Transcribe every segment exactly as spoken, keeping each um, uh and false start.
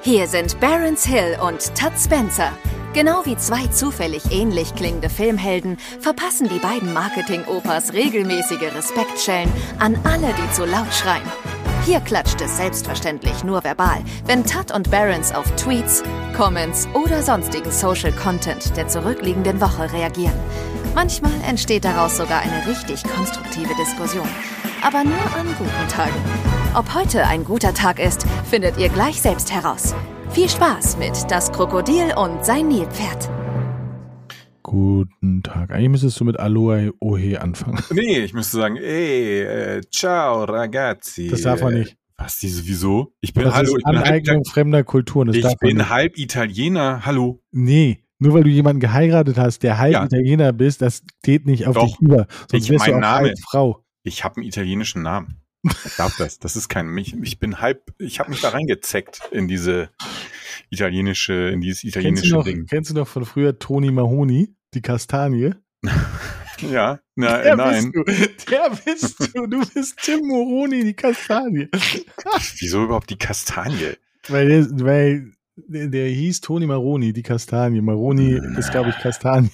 Hier sind Barron's Hill und Todd Spencer. Genau wie zwei zufällig ähnlich klingende Filmhelden verpassen die beiden Marketing-Opas regelmäßige Respektschellen an alle, die zu laut schreien. Hier klatscht es selbstverständlich nur verbal, wenn Todd und Barron's auf Tweets, Comments oder sonstigen Social Content der zurückliegenden Woche reagieren. Manchmal entsteht daraus sogar eine richtig konstruktive Diskussion. Aber nur an guten Tagen. Ob heute ein guter Tag ist, findet ihr gleich selbst heraus. Viel Spaß mit Das Krokodil und sein Nilpferd. Guten Tag. Eigentlich müsstest du mit Aloha Ohe anfangen. Nee, ich müsste sagen, ey, äh, ciao ragazzi. Das darf man nicht. Was, diese, wieso? Ich bin, Das hallo, ist ich bin Aneignung halb, fremder Kulturen. Das ich darf man bin nicht. halb Italiener, hallo. Nee, nur weil du jemanden geheiratet hast, der halb Ja. Italiener bist, das geht nicht auf Doch. dich über. Sonst Ich- wärst du mein auch Name. halb Frau. Ich habe einen italienischen Namen. Ich darf das. Das ist kein, ich, ich bin halb, ich habe mich da reingezeckt in diese italienische, in dieses Kennst du, italienische noch, Ding. kennst du noch von früher Toni Mahoni, die Kastanie? Ja, na, Der nein. bist du. Der bist du. Du bist Tim Mahoni, die Kastanie. Wieso überhaupt die Kastanie? Weil, der, weil der, der hieß Toni Maroni, die Kastanie. Maroni ist, glaube ich, Kastanie.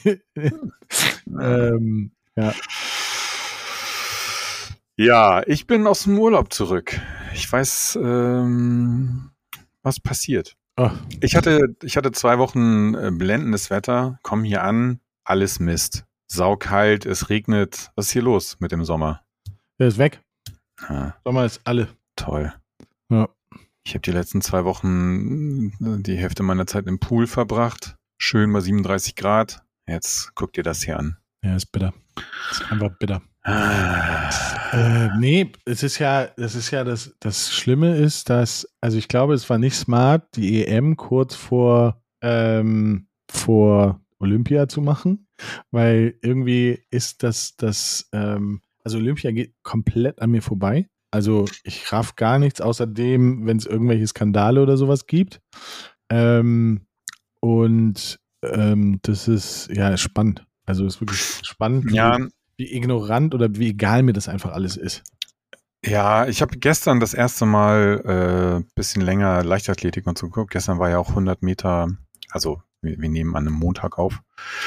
ähm, ja. Ja, ich bin aus dem Urlaub zurück. Ich weiß, ähm, was passiert. Oh, Ich hatte, ich hatte zwei Wochen äh, blendendes Wetter, komm hier an, alles Mist. Saukalt, es regnet. Was ist hier los mit dem Sommer? der ist weg. Ja, Sommer ist alle. toll. Ja. Ich habe die letzten zwei Wochen äh, die Hälfte meiner Zeit im Pool verbracht. Schön bei siebenunddreißig Grad. Jetzt guck dir das hier an. Ja, ist bitter. Ist einfach bitter. Ah. Äh, nee, es ist ja, das ist ja das, das Schlimme ist, dass, also ich glaube, es war nicht smart, die E M kurz vor, ähm, vor Olympia zu machen, weil irgendwie ist das, das, ähm, also Olympia geht komplett an mir vorbei. Also ich raff gar nichts, außerdem, wenn es irgendwelche Skandale oder sowas gibt. Ähm, und ähm, das ist ja spannend. Also es ist wirklich spannend, wie, Ja, wie ignorant oder wie egal mir das einfach alles ist. ja, ich habe gestern das erste Mal äh, bisschen länger Leichtathletik und so geguckt. Gestern war ja auch hundert Meter, also wir, wir nehmen an einem Montag auf.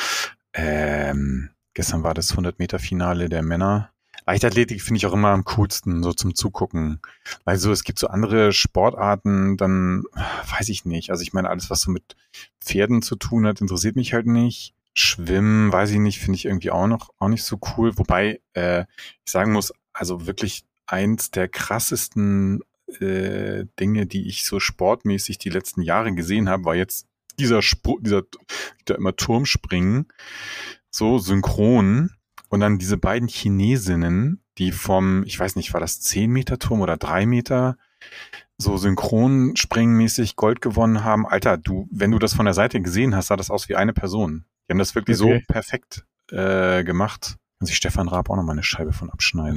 Ähm, gestern war das hundert Meter Finale der Männer. Leichtathletik finde ich auch immer am coolsten, so zum Zugucken. Weil so, es gibt so andere Sportarten, dann weiß ich nicht. Also ich meine, alles, was so mit Pferden zu tun hat, interessiert mich halt nicht. Schwimmen, weiß ich nicht, finde ich irgendwie auch noch auch nicht so cool. Wobei äh, ich sagen muss, also wirklich eins der krassesten äh, Dinge, die ich so sportmäßig die letzten Jahre gesehen habe, war jetzt dieser Spr- dieser, dieser immer Turmspringen, so synchron. Und dann diese beiden Chinesinnen, die vom, ich weiß nicht, war das zehn Meter Turm oder drei Meter, so synchron springmäßig Gold gewonnen haben. Alter, du, wenn du das von der Seite gesehen hast, sah das aus wie eine Person. Die haben das wirklich Okay. so perfekt äh, gemacht. Kann sich Stefan Raab auch noch mal eine Scheibe von abschneiden.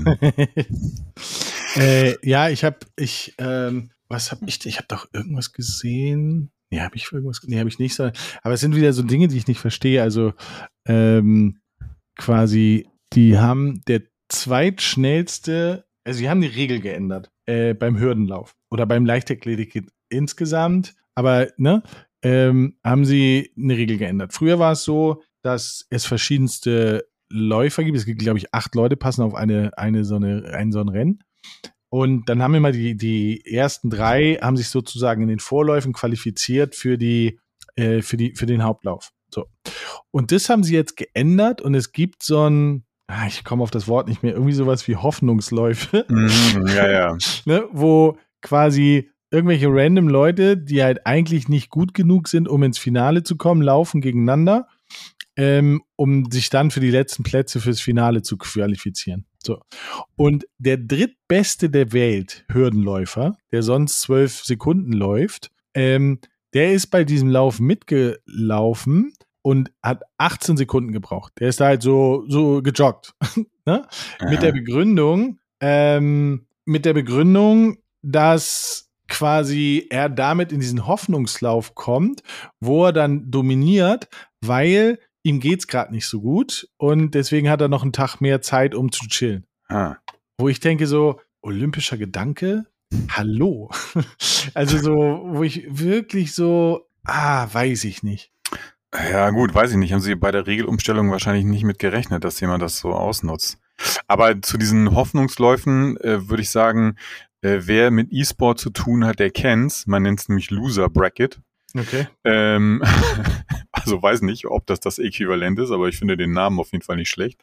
äh, ja, ich habe, ich, ähm, was habe ich, ich habe doch irgendwas gesehen. Nee, habe ich irgendwas, nee, habe ich nicht. so- Aber es sind wieder so Dinge, die ich nicht verstehe. Also, ähm, quasi, die haben der zweitschnellste, also die haben die Regel geändert äh, beim Hürdenlauf oder beim Leichtathletik insgesamt, aber ne, ähm, haben sie eine Regel geändert. Früher war es so, dass es verschiedenste Läufer gibt. Es gibt, glaube ich, acht Leute passen auf eine, eine so eine, ein so ein Rennen. Und dann haben immer die, die ersten drei haben sich sozusagen in den Vorläufen qualifiziert für die, äh, für die, für den Hauptlauf. So. Und das haben sie jetzt geändert und es gibt so ein, ah, ich komme auf das Wort nicht mehr, irgendwie sowas wie Hoffnungsläufe, Mhm, ja, ja. ne, wo quasi irgendwelche random Leute, die halt eigentlich nicht gut genug sind, um ins Finale zu kommen, laufen gegeneinander, ähm, um sich dann für die letzten Plätze fürs Finale zu qualifizieren. So. Und der drittbeste der Welt, Hürdenläufer, der sonst zwölf Sekunden läuft, ähm, der ist bei diesem Lauf mitgelaufen und hat achtzehn Sekunden gebraucht. Der ist da halt so, so gejoggt. ne? Mit der Begründung, ähm, mit der Begründung, dass quasi er damit in diesen Hoffnungslauf kommt, wo er dann dominiert, weil ihm geht's gerade nicht so gut und deswegen hat er noch einen Tag mehr Zeit, um zu chillen. Ah. Wo ich denke so, olympischer Gedanke, hallo. Also so, wo ich wirklich so, ah, weiß ich nicht. Ja gut, weiß ich nicht. Haben sie bei der Regelumstellung wahrscheinlich nicht mit gerechnet, dass jemand das so ausnutzt. Aber zu diesen Hoffnungsläufen äh, würde ich sagen, äh, wer mit E-Sport zu tun hat, der kennt's. Man nennt es nämlich Loser Bracket. Okay. Ähm, also weiß nicht, ob das das Äquivalent ist, aber ich finde den Namen auf jeden Fall nicht schlecht.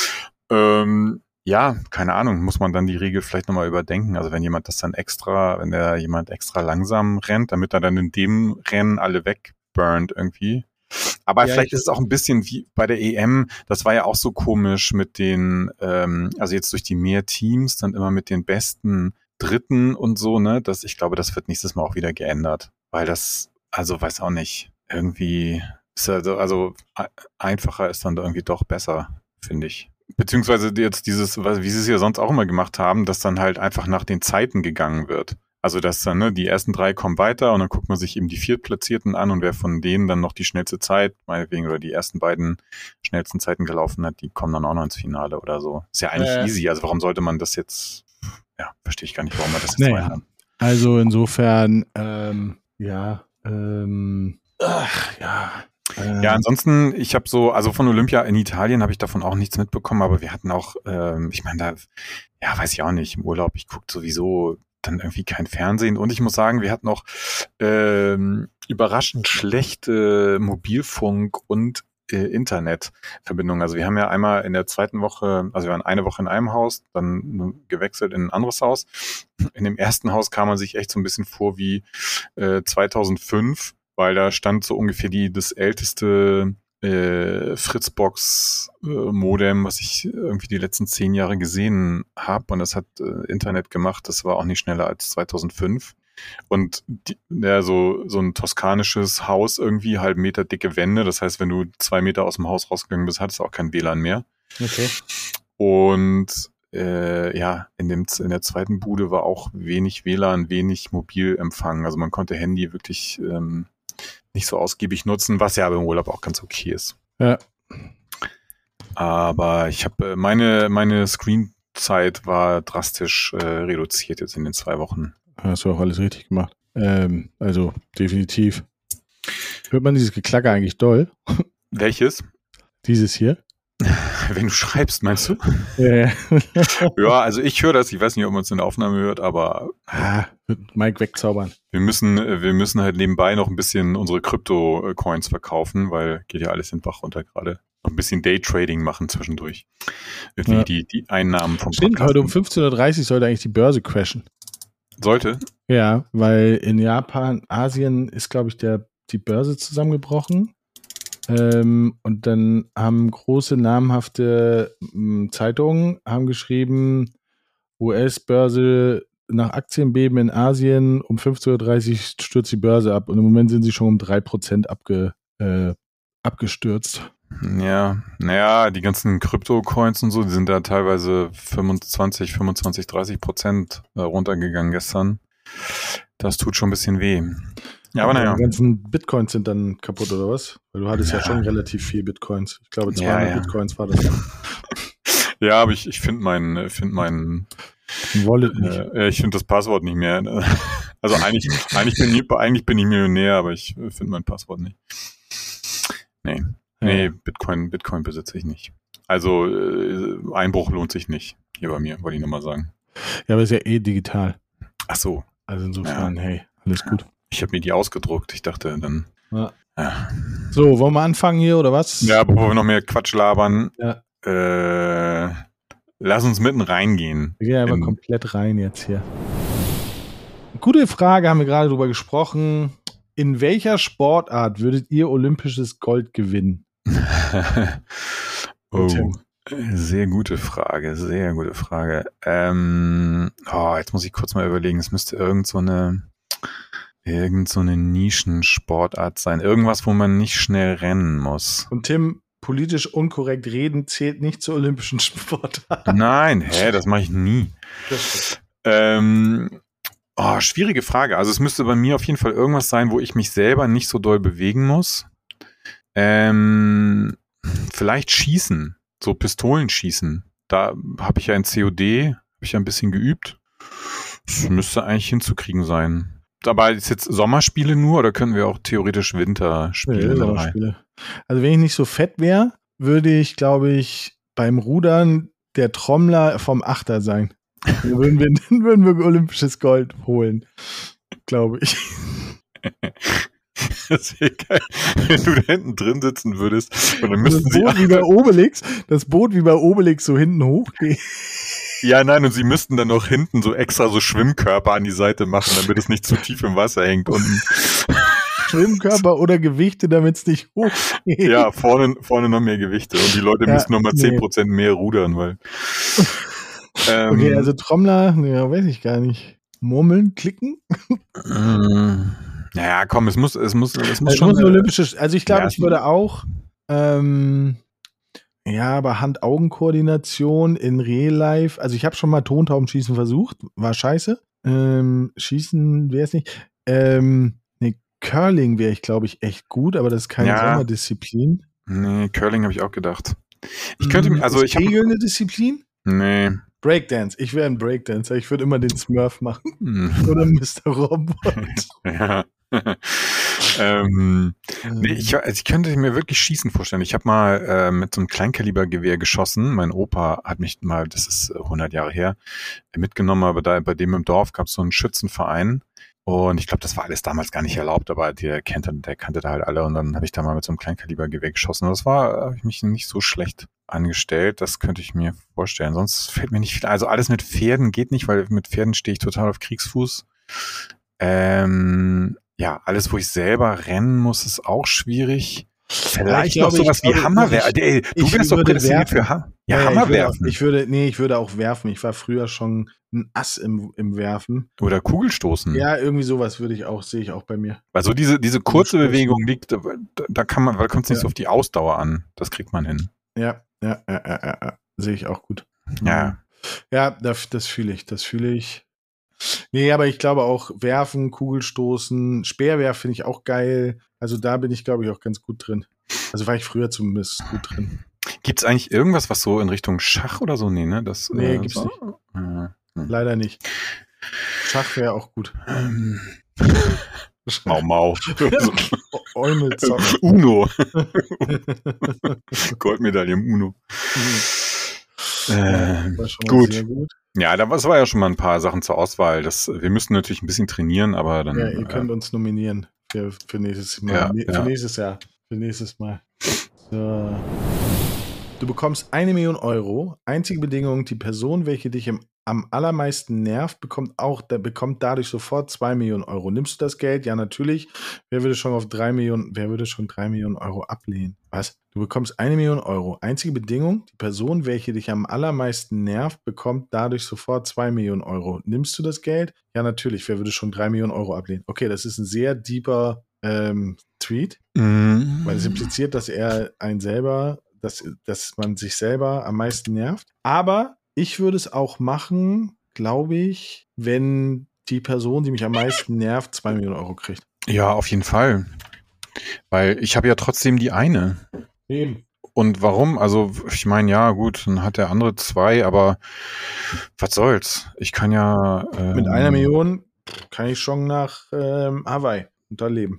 Ähm, ja, keine Ahnung, muss man dann die Regel vielleicht nochmal überdenken. Also wenn jemand das dann extra, wenn der jemand extra langsam rennt, damit er dann in dem Rennen alle wegburnt irgendwie. Aber Ja, vielleicht ich- ist es auch ein bisschen wie bei der E M, das war ja auch so komisch mit den, ähm, also jetzt durch die mehr Teams, dann immer mit den besten Dritten und so, ne, dass ich glaube, das wird nächstes Mal auch wieder geändert, weil das, also weiß auch nicht, irgendwie, ist also, also a- einfacher ist dann irgendwie doch besser, finde ich. Beziehungsweise jetzt dieses, was- wie sie es ja sonst auch immer gemacht haben, dass dann halt einfach nach den Zeiten gegangen wird. Also dass dann, ne, die ersten drei kommen weiter und dann guckt man sich eben die Viertplatzierten an und wer von denen dann noch die schnellste Zeit, meinetwegen, oder die ersten beiden schnellsten Zeiten gelaufen hat, die kommen dann auch noch ins Finale oder so. Ist ja eigentlich Äh. easy. Also warum sollte man das jetzt, ja, verstehe ich gar nicht, warum man das jetzt Naja. so ändern. Also insofern, ähm, ja, ähm, ach, ja. Ähm, Ja, ansonsten, ich habe so, also von Olympia in Italien habe ich davon auch nichts mitbekommen, aber wir hatten auch, ähm, ich meine, da, ja, weiß ich auch nicht, im Urlaub, ich gucke sowieso dann irgendwie kein Fernsehen und ich muss sagen, wir hatten auch ähm, überraschend schlechte Mobilfunk- und äh, Internetverbindungen. Also wir haben ja einmal in der zweiten Woche, also wir waren eine Woche in einem Haus, dann gewechselt in ein anderes Haus. In dem ersten Haus kam man sich echt so ein bisschen vor wie äh, zweitausendfünf, weil da stand so ungefähr die das älteste äh, Fritzbox-Modem, was ich irgendwie die letzten zehn Jahre gesehen habe. Und das hat äh, Internet gemacht. Das war auch nicht schneller als zweitausendfünf. Und die, ja, so, so ein toskanisches Haus irgendwie, halb Meter dicke Wände. Das heißt, wenn du zwei Meter aus dem Haus rausgegangen bist, hattest du auch kein W L A N mehr. Okay. Und äh, ja, in dem in der zweiten Bude war auch wenig W L A N, wenig Mobilempfang. Also man konnte Handy wirklich ähm, nicht so ausgiebig nutzen, was ja aber im Urlaub auch ganz okay ist. Ja. Aber ich habe meine meine Screenzeit war drastisch äh, reduziert jetzt in den zwei Wochen. Hast du auch alles richtig gemacht. Ähm, also definitiv. Hört man dieses Geklacker eigentlich doll? Welches? Dieses hier? Wenn du schreibst, meinst du? Ja. Ja, also ich höre das. Ich weiß nicht, ob man es in der Aufnahme hört, aber Ah, wird Mike wegzaubern. wir müssen wir müssen halt nebenbei noch ein bisschen unsere Krypto-Coins verkaufen, weil geht ja alles in den Bach runter gerade. Noch ein bisschen Daytrading machen zwischendurch. Irgendwie Ja. die, die Einnahmen vom Stimmt, Podcast. heute um fünfzehn Uhr dreißig sollte eigentlich die Börse crashen. Sollte? Ja, weil in Japan, Asien ist, glaube ich, der, die Börse zusammengebrochen. Ähm, und dann haben große, namhafte m, Zeitungen haben geschrieben, U S-Börse nach Aktienbeben in Asien, um fünfzehn Uhr dreißig stürzt die Börse ab. Und im Moment sind sie schon um drei Prozent abge, äh, abgestürzt. Ja, naja, die ganzen Krypto-Coins und so, die sind da teilweise fünfundzwanzig, fünfundzwanzig, dreißig Prozent runtergegangen gestern. Das tut schon ein bisschen weh. Ja, aber naja. Die ganzen Bitcoins sind dann kaputt, oder was? Weil du hattest ja, Ja. schon relativ viel Bitcoins. Ich glaube, Ja, zweihundert ja. Bitcoins war das. Ja, aber ich, ich finde mein, find mein, Ein Wallet nicht. äh, ich finde das Passwort nicht mehr. Also eigentlich, eigentlich bin ich, eigentlich bin ich Millionär, aber ich finde mein Passwort nicht. Nee. Nee, Ja. Bitcoin, Bitcoin besitze ich nicht. Also äh, Einbruch lohnt sich nicht. Hier bei mir, wollte ich nochmal sagen. Ja, aber ist ja eh digital. Ach so, Also insofern, hey, alles gut. ich habe mir die ausgedruckt. Ich dachte dann, Ja. ja. So, wollen wir anfangen hier, oder was? Ja, bevor wir noch mehr Quatsch labern, Ja. äh, lass uns mitten reingehen. Wir gehen einfach In- komplett rein jetzt hier. Gute Frage, haben wir gerade drüber gesprochen. In welcher Sportart würdet ihr olympisches Gold gewinnen? Oh, Tim. sehr gute Frage, sehr gute Frage. Ähm, oh, jetzt muss ich kurz mal überlegen, es müsste irgend so eine, irgend so eine Nischensportart sein. Irgendwas, wo man nicht schnell rennen muss. Und Tim, politisch unkorrekt reden zählt nicht zur olympischen Sportart. Nein, hä, das mache ich nie. Ähm, oh, schwierige Frage. Also es müsste bei mir auf jeden Fall irgendwas sein, wo ich mich selber nicht so doll bewegen muss. Ähm, vielleicht schießen, so Pistolenschießen. Da habe ich ja in C O D, habe ich ja ein bisschen geübt. Das müsste eigentlich hinzukriegen sein. Aber ist jetzt Sommerspiele nur oder können wir auch theoretisch Winterspiele Nee, mit rein? Sommerspiele. Also wenn ich nicht so fett wäre, würde ich, glaube ich, beim Rudern der Trommler vom Achter sein. Dann würden wir, dann würden wir olympisches Gold holen, glaube ich. Das wäre geil, wenn du da hinten drin sitzen würdest und dann Das müssten sie Boot wie bei Obelix, das Boot wie bei Obelix so hinten hochgehen. ja, nein, und sie müssten dann noch hinten so extra so Schwimmkörper an die Seite machen, damit es nicht zu tief im Wasser hängt unten. Schwimmkörper oder Gewichte, damit es nicht hochgeht. Ja, vorne, vorne noch mehr Gewichte und die Leute Ja, müssen noch mal nee. zehn Prozent mehr rudern, weil ähm, Okay, also Trommler, ja, weiß ich gar nicht. Murmeln, klicken? ähm, naja, komm, es muss, es muss, es muss Es schon muss ein äh, olympisches, also ich glaube, ja, ich würde auch ähm, ja, aber Hand-Augen-Koordination in Real-Life, also ich habe schon mal Tontaubenschießen versucht, war scheiße. Ähm, Schießen wäre es nicht. Ähm, nee, Curling wäre ich, glaube ich, echt gut, aber das ist keine Ja. Sommerdisziplin. nee, Curling habe ich auch gedacht. Ich könnte Mhm. mir, also Ist ich habe, Kegel eine Disziplin? nee, Breakdance. Ich wäre ein Breakdancer. Ich würde immer den Smurf machen. hm, Oder Mister Robot. ja. ähm, nee, ich, also ich könnte mir wirklich Schießen vorstellen. Ich habe mal äh, mit so einem Kleinkalibergewehr geschossen. Mein Opa hat mich mal, das ist äh, hundert Jahre her, äh, mitgenommen, aber da bei dem im Dorf gab es so einen Schützenverein. Und ich glaube, das war alles damals gar nicht erlaubt, aber der kannte, der kannte da halt alle. Und dann habe ich da mal mit so einem Kleinkalibergewehr geschossen. Und das war, habe ich mich nicht so schlecht angestellt. Das könnte ich mir vorstellen. Sonst fällt mir nicht viel. Also alles mit Pferden geht nicht, weil mit Pferden stehe ich total auf Kriegsfuß. Ähm, ja, alles, wo ich selber rennen muss, ist auch schwierig. Vielleicht ich glaube, noch sowas ich wie glaube, Hammerwerfen. ich- Ey, Du ich wärst doch würde prädestiniert werfen. für ha ja, Ja, ja, Hammerwerfen. Ich würde, ich würde, nee, ich würde auch werfen. Ich war früher schon ein Ass im, im Werfen. Oder Kugelstoßen. Ja, irgendwie sowas würde ich auch, sehe ich auch bei mir. Also diese, diese kurze Kugelstoßen. Bewegung liegt, da, da kann man, da kommt es nicht Ja. so auf die Ausdauer an. Das kriegt man hin. Ja, ja, ja, ja, ja, ja. Sehe ich auch gut. Ja. Ja, das, das fühle ich, das fühle ich. Nee, aber ich glaube auch Werfen, Kugelstoßen, Speerwerfen finde ich auch geil. Also da bin ich, glaube ich, auch ganz gut drin. Also war ich früher zumindest gut drin. Gibt es eigentlich irgendwas, was so in Richtung Schach oder so? Nee, ne? Das, Nee, äh, gibt's so? nicht. Äh, Leider nicht. Schach wäre auch gut. ähm, Mau Mau. Eumel zocken. Uno. Goldmedaille im Uno. Ähm, War schon mal gut. sehr gut. Ja, da das war ja schon mal ein paar Sachen zur Auswahl. Das, wir müssten natürlich ein bisschen trainieren, aber dann. Ja, ihr äh, könnt uns nominieren für, für nächstes Mal. Ja, Nee, für ja. nächstes Jahr. Für nächstes Mal. So. Du bekommst eine Million Euro. Einzige Bedingung, die Person, welche dich im, am allermeisten nervt, bekommt auch, der bekommt dadurch sofort zwei Millionen Euro. Nimmst du das Geld? Ja, natürlich. Wer würde schon auf drei Millionen, wer würde schon drei Millionen Euro ablehnen? Was? Du bekommst eine Million Euro. Einzige Bedingung, die Person, welche dich am allermeisten nervt, bekommt dadurch sofort zwei Millionen Euro. Nimmst du das Geld? Ja, natürlich. Wer würde schon drei Millionen Euro ablehnen? Okay, das ist ein sehr deeper ähm, Tweet, Mhm. weil es impliziert, dass er einen selber, dass, dass man sich selber am meisten nervt. Aber ich würde es auch machen, glaube ich, wenn die Person, die mich am meisten nervt, zwei Millionen Euro kriegt. Ja, auf jeden Fall. Weil ich habe ja trotzdem die eine. Eben. Und warum? Also, ich meine, ja, gut, dann hat der andere zwei, aber was soll's? Ich kann ja. Ähm, Mit einer Million kann ich schon nach ähm, Hawaii und da leben.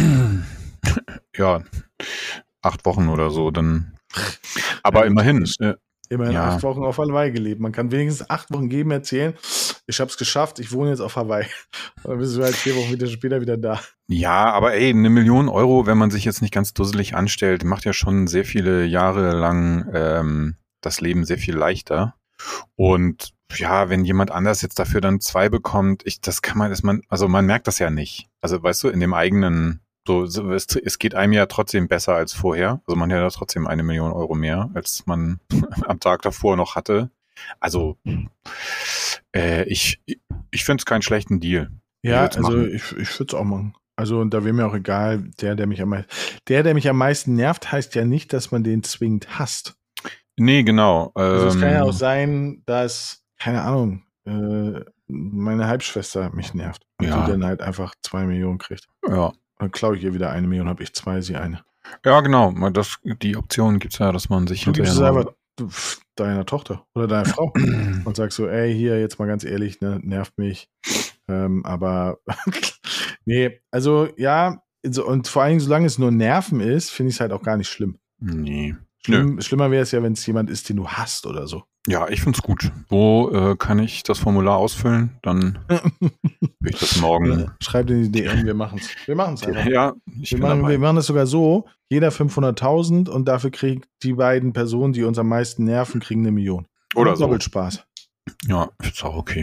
Ja, acht Wochen oder so, dann. Aber immerhin. Äh, Immerhin Ja. acht Wochen auf Hawaii gelebt. Man kann wenigstens acht Wochen geben erzählen, ich habe es geschafft, ich wohne jetzt auf Hawaii. Und dann bist du halt vier Wochen wieder später wieder da. ja, aber ey, eine Million Euro, wenn man sich jetzt nicht ganz dusselig anstellt, macht ja schon sehr viele Jahre lang ähm, das Leben sehr viel leichter. Und ja, wenn jemand anders jetzt dafür dann zwei bekommt, ich, das kann man, ist man, also man merkt das ja nicht. Also weißt du, in dem eigenen, so, so es, es geht einem ja trotzdem besser als vorher. Also man hat ja trotzdem eine Million Euro mehr, als man am Tag davor noch hatte. Also äh, ich, ich finde es keinen schlechten Deal. Ich Ja, würd's also machen. ich, ich würde es auch machen. Also und da wäre mir auch egal, der, der mich am meisten, der, der mich am meisten nervt, heißt ja nicht, dass man den zwingend hasst. Nee, genau. Also es ähm, kann ja auch sein, dass, keine Ahnung, äh, meine Halbschwester mich nervt. Und Ja. die dann halt einfach zwei Millionen kriegt. Ja. Dann klaue ich ihr wieder eine Million, habe ich zwei, sie eine. Ja, genau. Das, die Option gibt's ja, dass man sich Du gibst, es hinterher noch- einfach, du, deiner Tochter oder deiner Frau und sagst so, ey, hier, jetzt mal ganz ehrlich, ne, nervt mich. Ähm, aber nee, also ja, so, und vor allem, solange es nur Nerven ist, finde ich es halt auch gar nicht schlimm. Nee. Schlimm, schlimmer wäre es ja, wenn es jemand ist, den du hasst oder so. Ja, ich find's gut. Wo äh, kann ich das Formular ausfüllen? Dann will ich das morgen. Ja, schreib in die D M, wir machen's. Wir machen's einfach. Ja, ich wir, bin machen, dabei. wir machen das sogar so, jeder fünfhunderttausend und dafür kriegt die beiden Personen, die uns am meisten nerven, kriegen eine Million. Oder so. Doppelt Spaß. Ja, ist auch okay.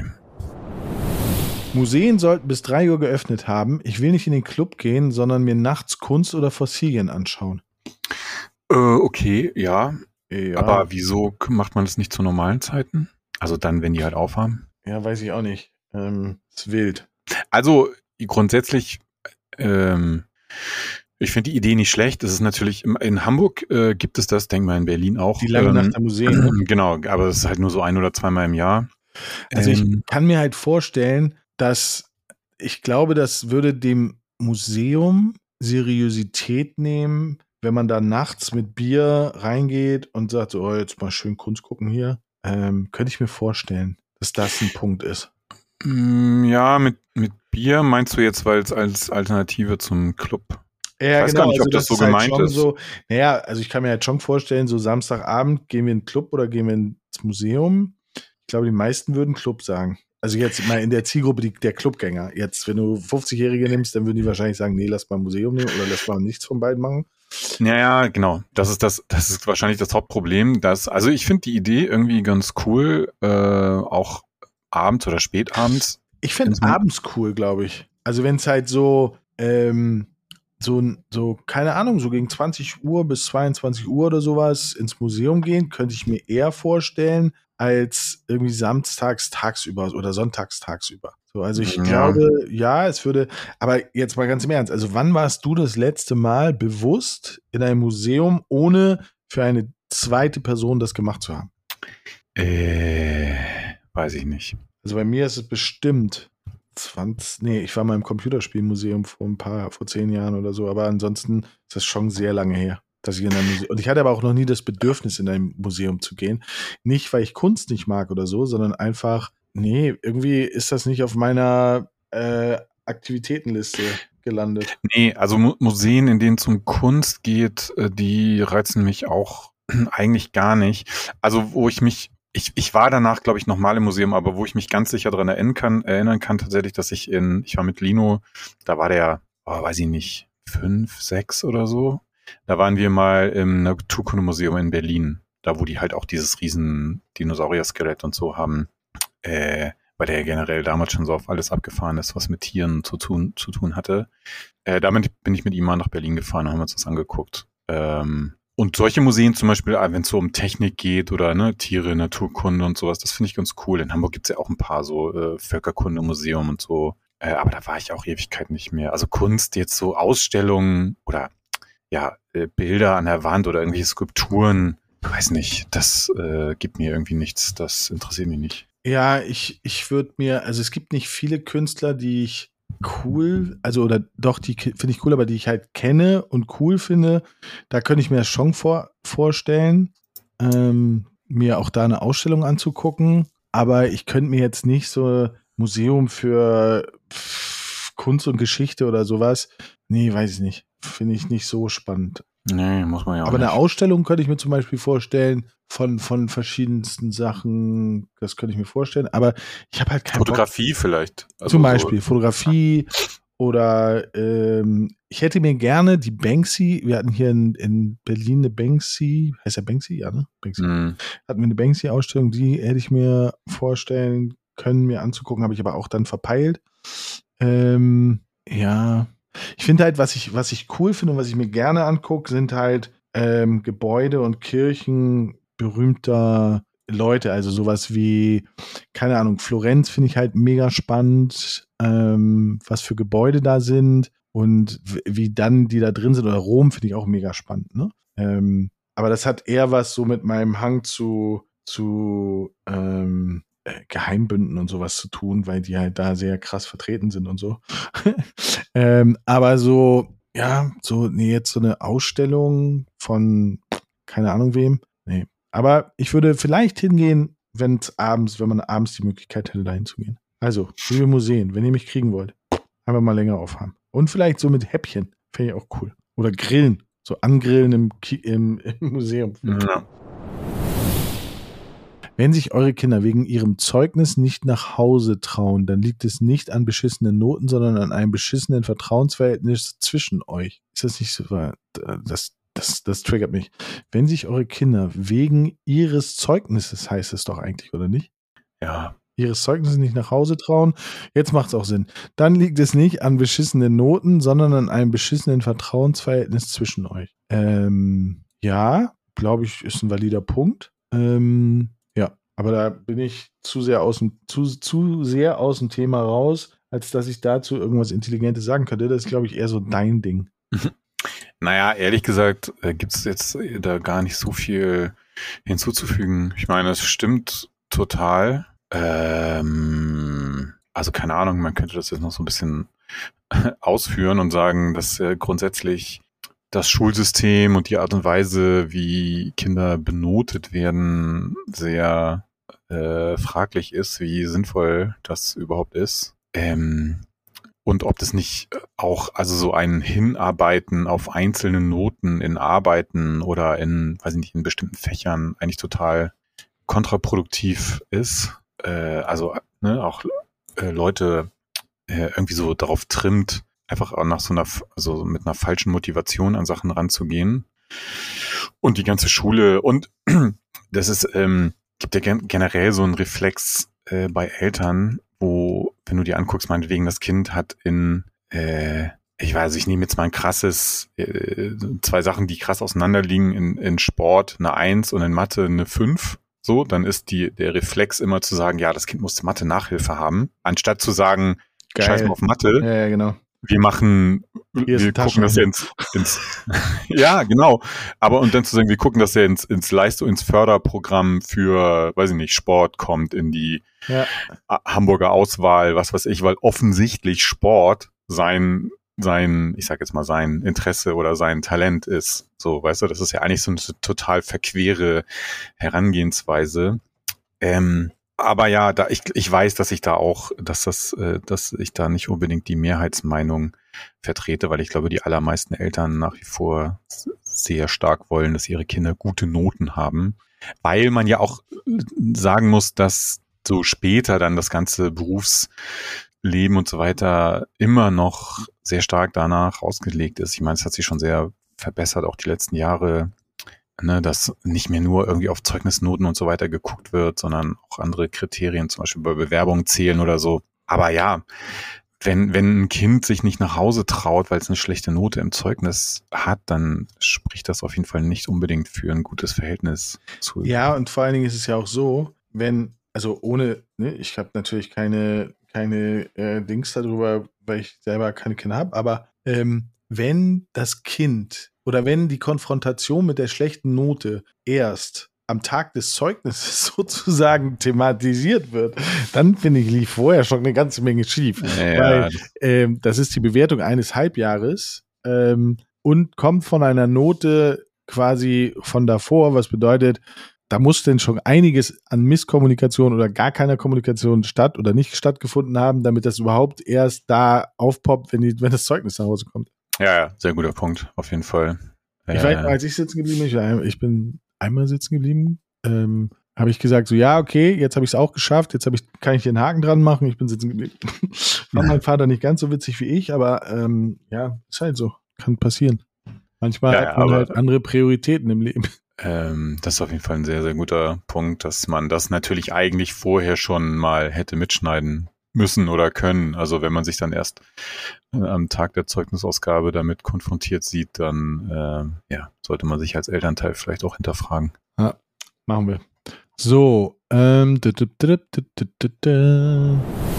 Museen sollten bis drei Uhr geöffnet haben. Ich will nicht in den Club gehen, sondern mir nachts Kunst oder Fossilien anschauen. Äh, okay, ja. Ja. Aber wieso macht man das nicht zu normalen Zeiten? Also dann, wenn die halt aufhaben? Ja, weiß ich auch nicht. Ähm, ist wild. Also grundsätzlich, ähm, ich finde die Idee nicht schlecht. Es ist natürlich, in Hamburg äh, gibt es das, denk mal in Berlin auch. Die lange ähm, Nacht der Museen. Ne? Genau, aber es ist halt nur so ein oder zweimal im Jahr. Also ähm, ich kann mir halt vorstellen, dass ich glaube, das würde dem Museum Seriosität nehmen, wenn man da nachts mit Bier reingeht und sagt, so, oh, jetzt mal schön Kunst gucken hier. Ähm, könnte ich mir vorstellen, dass das ein Punkt ist. Ja, mit, mit Bier meinst du jetzt, weil es als Alternative zum Club? Ja, ich weiß genau, gar nicht, ob also das so ist halt gemeint schon ist. So, naja, also ich kann mir halt schon vorstellen, so Samstagabend gehen wir in den Club oder gehen wir ins Museum. Ich glaube, die meisten würden Club sagen. Also jetzt mal in der Zielgruppe die, der Clubgänger. Jetzt, wenn du fünfzigjährige nimmst, dann würden die wahrscheinlich sagen, nee, lass mal ein Museum nehmen oder lass mal nichts von beiden machen. Naja, genau. Das ist das, das ist wahrscheinlich das Hauptproblem. Dass, also ich finde die Idee irgendwie ganz cool, äh, auch abends oder spätabends. Ich finde abends cool, glaube ich. Also wenn es halt so, ähm, so, so, keine Ahnung, so gegen zwanzig Uhr bis zweiundzwanzig Uhr oder sowas ins Museum gehen, könnte ich mir eher vorstellen, als irgendwie samstags tagsüber oder sonntags tagsüber. So, also ich Ja. glaube, ja, es würde, aber jetzt mal ganz im Ernst, also wann warst du das letzte Mal bewusst in einem Museum, ohne für eine zweite Person das gemacht zu haben? Äh, weiß ich nicht. Also bei mir ist es bestimmt zwanzig, nee, ich war mal im Computerspielmuseum vor ein paar, vor zehn Jahren oder so, aber ansonsten ist das schon sehr lange her, dass ich in einem Museum, und ich hatte aber auch noch nie das Bedürfnis, in ein Museum zu gehen. Nicht, weil ich Kunst nicht mag oder so, sondern einfach, nee, irgendwie ist das nicht auf meiner äh, Aktivitätenliste gelandet. Nee, also Mu- Museen, in denen es um Kunst geht, äh, die reizen mich auch eigentlich gar nicht. Also wo ich mich Ich, ich war danach, glaube ich, nochmal im Museum, aber wo ich mich ganz sicher daran erinnern kann, erinnern kann, tatsächlich, dass ich in, ich war mit Lino, da war der, oh, weiß ich nicht, fünf, sechs oder so. Da waren wir mal im Naturkundemuseum in Berlin, da wo die halt auch dieses riesen Dinosaurier-Skelett und so haben, äh, weil der generell damals schon so auf alles abgefahren ist, was mit Tieren zu tun, zu tun hatte. Äh, damit bin ich mit ihm mal nach Berlin gefahren und haben uns das angeguckt. Ähm, Und solche Museen zum Beispiel, wenn es so um Technik geht oder ne, Tiere, Naturkunde und sowas, das finde ich ganz cool. In Hamburg gibt's ja auch ein paar so äh, Völkerkundemuseum und so. Äh, aber da war ich auch Ewigkeit nicht mehr. Also Kunst, jetzt so Ausstellungen oder ja, äh, Bilder an der Wand oder irgendwelche Skulpturen, ich weiß nicht, das äh, gibt mir irgendwie nichts. Das interessiert mich nicht. Ja, ich, ich würde mir, also es gibt nicht viele Künstler, die ich cool, also oder doch, die finde ich cool, aber die ich halt kenne und cool finde. Da könnte ich mir das schon vor, vorstellen, ähm, mir auch da eine Ausstellung anzugucken. Aber ich könnte mir jetzt nicht so Museum für Kunst und Geschichte oder sowas, nee, weiß ich nicht. Finde ich nicht so spannend. Nee, muss man ja auch Aber nicht. eine Ausstellung könnte ich mir zum Beispiel vorstellen von, von verschiedensten Sachen. Das könnte ich mir vorstellen. Aber ich habe halt keinen Fotografie Bock. vielleicht. Also Zum Beispiel so. Fotografie oder ähm, ich hätte mir gerne die Banksy, wir hatten hier in, in Berlin eine Banksy, heißt ja Banksy? Ja, ne? Banksy. Mhm. Hatten wir eine Banksy-Ausstellung, die hätte ich mir vorstellen können, mir anzugucken, habe ich aber auch dann verpeilt. Ähm, ja, ich finde halt, was ich, was ich cool finde und was ich mir gerne angucke, sind halt ähm, Gebäude und Kirchen berühmter Leute. Also sowas wie, keine Ahnung, Florenz finde ich halt mega spannend, ähm, was für Gebäude da sind und w- wie dann die da drin sind. Oder Rom finde ich auch mega spannend. Ne? Ähm, aber das hat eher was so mit meinem Hang zu, zu ähm, äh, Geheimbünden und sowas zu tun, weil die halt da sehr krass vertreten sind und so. ähm, aber so, ja, so, nee, jetzt so eine Ausstellung von keine Ahnung wem, nee. Aber ich würde vielleicht hingehen, wenn es abends, wenn man abends die Möglichkeit hätte, da hinzugehen. Also, liebe Museen, wenn ihr mich kriegen wollt, einfach mal länger aufhaben. Und vielleicht so mit Häppchen. Fände ich auch cool. Oder grillen. So angrillen im, Ki- im, im Museum. Ja. Wenn sich eure Kinder wegen ihrem Zeugnis nicht nach Hause trauen, dann liegt es nicht an beschissenen Noten, sondern an einem beschissenen Vertrauensverhältnis zwischen euch. Ist das nicht so? Das, das, das triggert mich. Wenn sich eure Kinder wegen ihres Zeugnisses, heißt es doch eigentlich, oder nicht? Ja. Ihres Zeugnisses nicht nach Hause trauen, jetzt macht es auch Sinn. Dann liegt es nicht an beschissenen Noten, sondern an einem beschissenen Vertrauensverhältnis zwischen euch. Ähm, ja, glaube ich, ist ein valider Punkt. Ähm, ja, aber da bin ich zu sehr aus dem, zu, zu sehr aus dem Thema raus, als dass ich dazu irgendwas Intelligentes sagen könnte. Das ist, glaube ich, eher so dein Ding. Naja, ehrlich gesagt, äh, gibt es jetzt da gar nicht so viel hinzuzufügen. Ich meine, es stimmt total. Ähm, also keine Ahnung, man könnte das jetzt noch so ein bisschen ausführen und sagen, dass äh, grundsätzlich das Schulsystem und die Art und Weise, wie Kinder benotet werden, sehr äh, fraglich ist, wie sinnvoll das überhaupt ist. Ähm, und ob das nicht auch, also so ein Hinarbeiten auf einzelne Noten in Arbeiten oder in, weiß ich nicht, in bestimmten Fächern eigentlich total kontraproduktiv ist. Äh, also ne, auch äh, Leute äh, irgendwie so darauf trimmt, einfach auch nach so einer, also mit einer falschen Motivation an Sachen ranzugehen. Und die ganze Schule und das ist, ähm, gibt ja gen- generell so einen Reflex äh, bei Eltern, wo, wenn du dir anguckst, meinetwegen das Kind hat in, äh, ich weiß, ich nehme jetzt mal ein krasses, äh, zwei Sachen, die krass auseinanderliegen, in, in Sport eine Eins und in Mathe eine Fünf. So, dann ist die, der Reflex immer zu sagen, ja, das Kind muss Mathe-Nachhilfe haben, anstatt zu sagen, Geil. scheiß mal auf Mathe. Ja, ja, genau. Wir machen, Hier ist wir ein gucken das ja ins, ins ja, genau. Aber und dann zu sagen, wir gucken, dass er ins, ins Leistung, ins Förderprogramm für, weiß ich nicht, Sport kommt, in die Ja. Hamburger Auswahl, was weiß ich, weil offensichtlich Sport sein, sein, ich sag jetzt mal, sein Interesse oder sein Talent ist. So, weißt du, das ist ja eigentlich so eine total verquere Herangehensweise. Ähm, aber ja, da ich, ich weiß, dass ich da auch, dass das, äh, dass ich da nicht unbedingt die Mehrheitsmeinung vertrete, weil ich glaube, die allermeisten Eltern nach wie vor sehr stark wollen, dass ihre Kinder gute Noten haben, weil man ja auch sagen muss, dass so später dann das ganze Berufsleben und so weiter immer noch sehr stark danach ausgelegt ist. Ich meine, es hat sich schon sehr verbessert, auch die letzten Jahre, ne, dass nicht mehr nur irgendwie auf Zeugnisnoten und so weiter geguckt wird, sondern auch andere Kriterien, zum Beispiel bei Bewerbungen zählen oder so. Aber ja, wenn, wenn ein Kind sich nicht nach Hause traut, weil es eine schlechte Note im Zeugnis hat, dann spricht das auf jeden Fall nicht unbedingt für ein gutes Verhältnis zu. Ja, und vor allen Dingen ist es ja auch so, wenn, also ohne, ne, ich habe natürlich keine, keine äh, Dings darüber, weil ich selber keine Kinder habe, aber ähm, wenn das Kind oder wenn die Konfrontation mit der schlechten Note erst am Tag des Zeugnisses sozusagen thematisiert wird, dann finde ich, lief vorher schon eine ganze Menge schief. Ja, weil ähm, das ist die Bewertung eines Halbjahres ähm, und kommt von einer Note quasi von davor, was bedeutet, da muss denn schon einiges an Misskommunikation oder gar keiner Kommunikation statt oder nicht stattgefunden haben, damit das überhaupt erst da aufpoppt, wenn, die, wenn das Zeugnis nach Hause kommt. Ja, ja, sehr guter Punkt, auf jeden Fall. Ich weiß, als ich sitzen geblieben bin, ich, war, ich bin einmal sitzen geblieben, ähm, habe ich gesagt, so ja, okay, jetzt habe ich es auch geschafft, jetzt ich, kann ich den Haken dran machen, ich bin sitzen geblieben. War mein Vater nicht ganz so witzig wie ich, aber ähm, ja, ist halt so, kann passieren. Manchmal Ja, hat man aber- halt andere Prioritäten im Leben. Ähm, das ist auf jeden Fall ein sehr, sehr guter Punkt, dass man das natürlich eigentlich vorher schon mal hätte mitschneiden müssen oder können. Also wenn man sich dann erst äh, am Tag der Zeugnisausgabe damit konfrontiert sieht, dann äh, ja, sollte man sich als Elternteil vielleicht auch hinterfragen. Ja, machen wir. So, ähm, dü- dü- dü- dü- dü- dü- dü.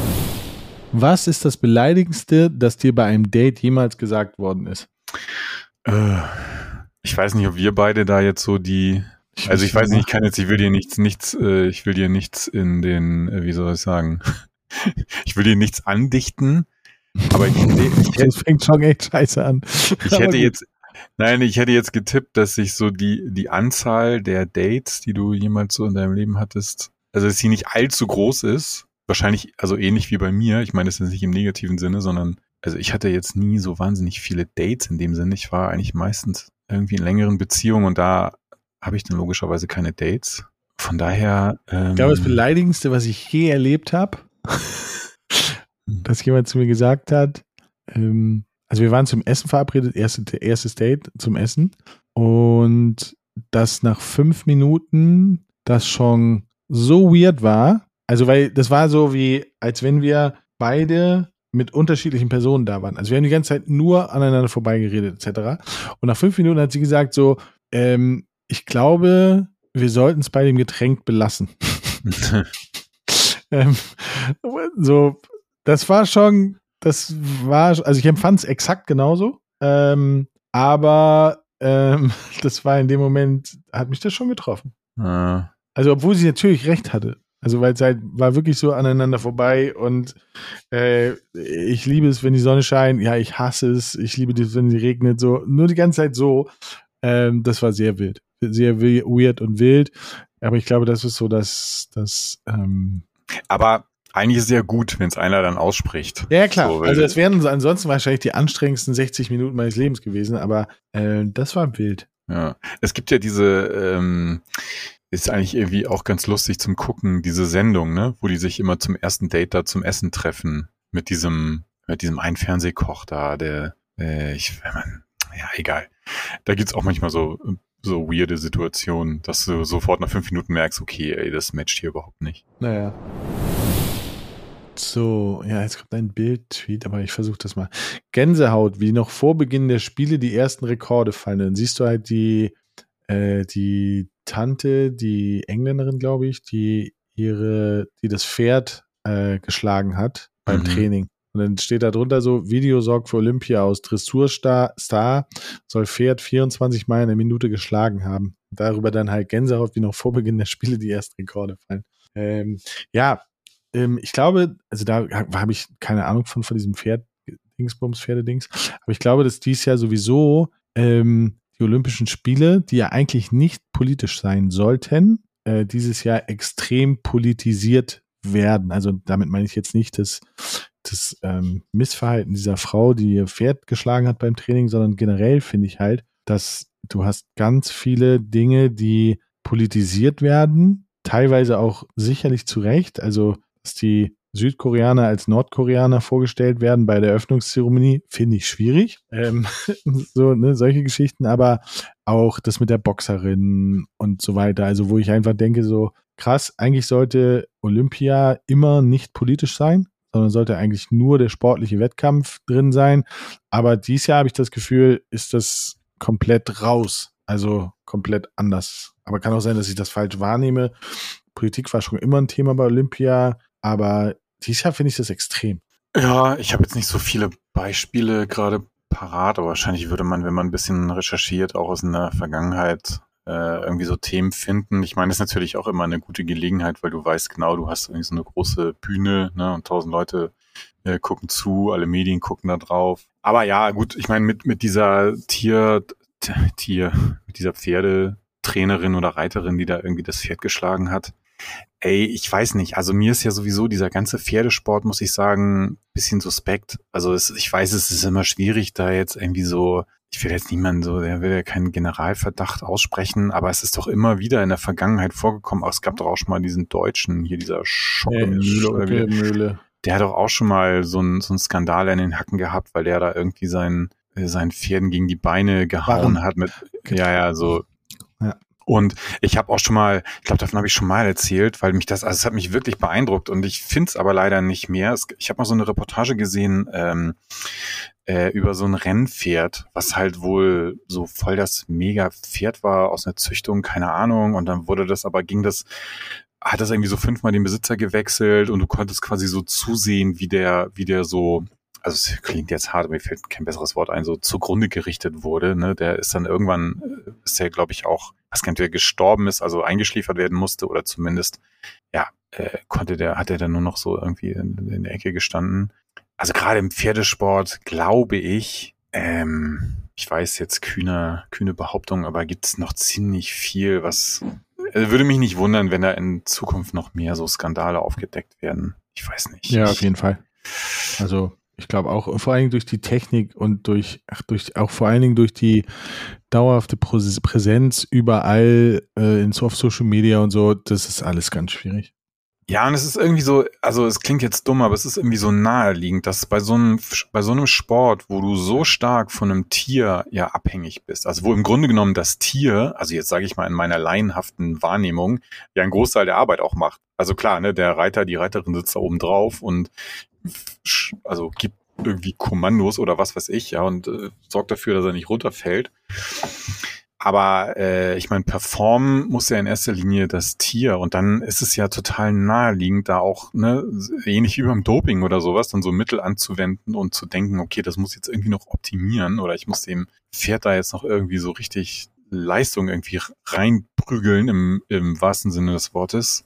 Was ist das Beleidigendste, das dir bei einem Date jemals gesagt worden ist? Äh, ich weiß nicht, ob wir beide da jetzt so die, also ich weiß nicht, ich kann jetzt, ich will dir nichts, nichts, äh, ich will dir nichts in den, äh, wie soll ich sagen, ich will dir nichts andichten, aber ich, ich, Das fängt schon echt scheiße an. ich hätte jetzt, Nein, ich hätte jetzt getippt, dass sich so die, die Anzahl der Dates, die du jemals so in deinem Leben hattest, also dass sie nicht allzu groß ist. Wahrscheinlich, also ähnlich wie bei mir. Ich meine, das ist nicht im negativen Sinne, sondern, also ich hatte jetzt nie so wahnsinnig viele Dates in dem Sinne. Ich war eigentlich meistens irgendwie in längeren Beziehungen und da habe ich dann logischerweise keine Dates. Von daher. Ähm, ich glaube, das Beleidigendste, was ich je erlebt habe, dass jemand zu mir gesagt hat, ähm, also wir waren zum Essen verabredet, erste, erstes Date zum Essen und dass nach fünf Minuten das schon so weird war, also weil das war so wie, als wenn wir beide mit unterschiedlichen Personen da waren. Also wir haben die ganze Zeit nur aneinander vorbeigeredet et cetera. Und nach fünf Minuten hat sie gesagt so, ähm, ich glaube, wir sollten es bei dem Getränk belassen. ähm, so, das war schon, das war, also ich empfand es exakt genauso, ähm, aber ähm, das war in dem Moment, hat mich das schon getroffen. Ah. Also obwohl sie natürlich recht hatte. Also weil es halt war wirklich so aneinander vorbei und äh, ich liebe es, wenn die Sonne scheint, ja, ich hasse es, ich liebe es, wenn sie regnet, so, nur die ganze Zeit so. Ähm, das war sehr wild. Sehr weird und wild. Aber ich glaube, das ist so, dass das ähm aber eigentlich ist es ja gut, wenn es einer dann ausspricht. Ja, klar. So, also es wären ansonsten wahrscheinlich die anstrengendsten sechzig Minuten meines Lebens gewesen, aber äh, das war wild. Ja, es gibt ja diese, ähm, ist eigentlich irgendwie auch ganz lustig zum Gucken, diese Sendung, ne, wo die sich immer zum ersten Date da zum Essen treffen mit diesem, mit diesem einen Fernsehkoch da, der, äh, ich, wenn man, ja, egal. Da gibt's auch manchmal so, so weirde Situationen, dass du sofort nach fünf Minuten merkst, okay, ey, das matcht hier überhaupt nicht. Naja. So, ja, jetzt kommt ein Bild-Tweet, aber ich versuche das mal. Gänsehaut, wie noch vor Beginn der Spiele die ersten Rekorde fallen. Dann siehst du halt die, äh, die Tante, die Engländerin, glaube ich, die ihre, die das Pferd äh, geschlagen hat beim Mhm. Training. Und dann steht da drunter so, Video sorgt für Olympia aus. Dressurstar Star soll Pferd vierundzwanzig Mal in der Minute geschlagen haben. Darüber dann halt Gänsehaut, wie noch vor Beginn der Spiele die ersten Rekorde fallen. Ähm, ja, ähm, ich glaube, also da habe ich keine Ahnung von, von diesem Pferd, Dingsbums, Pferdedings, aber ich glaube, dass dies Jahr sowieso ähm, die Olympischen Spiele, die ja eigentlich nicht politisch sein sollten, äh, dieses Jahr extrem politisiert werden. Also damit meine ich jetzt nicht das, das ähm, Missverhalten dieser Frau, die ihr Pferd geschlagen hat beim Training, sondern generell finde ich halt, dass du hast ganz viele Dinge, die politisiert werden, teilweise auch sicherlich zu Recht, also dass die Südkoreaner als Nordkoreaner vorgestellt werden bei der Eröffnungszeremonie, finde ich schwierig. Ähm, so, ne, solche Geschichten, aber auch das mit der Boxerin und so weiter. Also wo ich einfach denke, so krass, eigentlich sollte Olympia immer nicht politisch sein, sondern sollte eigentlich nur der sportliche Wettkampf drin sein. Aber dieses Jahr habe ich das Gefühl, ist das komplett raus. Also komplett anders. Aber kann auch sein, dass ich das falsch wahrnehme. Politik war schon immer ein Thema bei Olympia, aber dieses Jahr finde ich das extrem. Ja, ich habe jetzt nicht so viele Beispiele gerade parat, aber wahrscheinlich würde man, wenn man ein bisschen recherchiert, auch aus einer Vergangenheit äh, irgendwie so Themen finden. Ich meine, das ist natürlich auch immer eine gute Gelegenheit, weil du weißt genau, du hast irgendwie so eine große Bühne, ne, und tausend Leute äh, gucken zu, alle Medien gucken da drauf. Aber ja, gut, ich meine, mit mit dieser Tier, Tier, mit dieser Pferdetrainerin oder Reiterin, die da irgendwie das Pferd geschlagen hat, ey, ich weiß nicht, also mir ist ja sowieso dieser ganze Pferdesport, muss ich sagen, bisschen suspekt. Also es, ich weiß, es ist immer schwierig, da jetzt irgendwie so, ich will jetzt niemanden so, der will ja keinen Generalverdacht aussprechen, aber es ist doch immer wieder in der Vergangenheit vorgekommen, auch es gab doch auch schon mal diesen Deutschen, hier dieser Schockemühle oder wie, Mühle. der hat doch auch schon mal so einen so einen Skandal in den Hacken gehabt, weil der da irgendwie seinen, seinen Pferden gegen die Beine gehauen Warum? hat mit, ja, ja, so. Ja. Und ich habe auch schon mal, ich glaube, davon habe ich schon mal erzählt, weil mich das, also es hat mich wirklich beeindruckt und ich finde es aber leider nicht mehr. Es, ich habe mal so eine Reportage gesehen ähm, äh, über so ein Rennpferd, was halt wohl so voll das Mega-Pferd war aus einer Züchtung, keine Ahnung. Und dann wurde das, aber ging das, hat das irgendwie so fünfmal den Besitzer gewechselt und du konntest quasi so zusehen, wie der, wie der so, also es klingt jetzt hart, aber mir fällt kein besseres Wort ein, so zugrunde gerichtet wurde. Ne? Der ist dann irgendwann, ist der, glaube ich, auch, was kennt wer gestorben ist, also eingeschliefert werden musste oder zumindest, ja, äh, konnte der, hat er dann nur noch so irgendwie in, in der Ecke gestanden. Also gerade im Pferdesport, glaube ich, ähm, ich weiß jetzt kühne, kühne Behauptung, aber gibt es noch ziemlich viel, was, also würde mich nicht wundern, wenn da in Zukunft noch mehr so Skandale aufgedeckt werden. Ich weiß nicht. Ja, auf jeden Fall. Also ich glaube auch, vor allen Dingen durch die Technik und durch, ach, durch auch vor allen Dingen durch die dauerhafte Präsenz überall äh, in, auf Social Media und so, das ist alles ganz schwierig. Ja, und es ist irgendwie so, also es klingt jetzt dumm, aber es ist irgendwie so naheliegend, dass bei so einem, bei so einem Sport, wo du so stark von einem Tier ja abhängig bist, also wo im Grunde genommen das Tier, also jetzt sage ich mal in meiner laienhaften Wahrnehmung, ja einen Großteil der Arbeit auch macht. Also klar, ne, der Reiter, die Reiterin sitzt da oben drauf und also gibt irgendwie Kommandos oder was weiß ich, ja, und äh, sorgt dafür, dass er nicht runterfällt. Aber äh, ich meine, performen muss ja in erster Linie das Tier und dann ist es ja total naheliegend, da auch, ne, ähnlich wie beim Doping oder sowas, dann so Mittel anzuwenden und zu denken, okay, das muss jetzt irgendwie noch optimieren oder ich muss dem Pferd da jetzt noch irgendwie so richtig Leistung irgendwie reinprügeln im, im wahrsten Sinne des Wortes.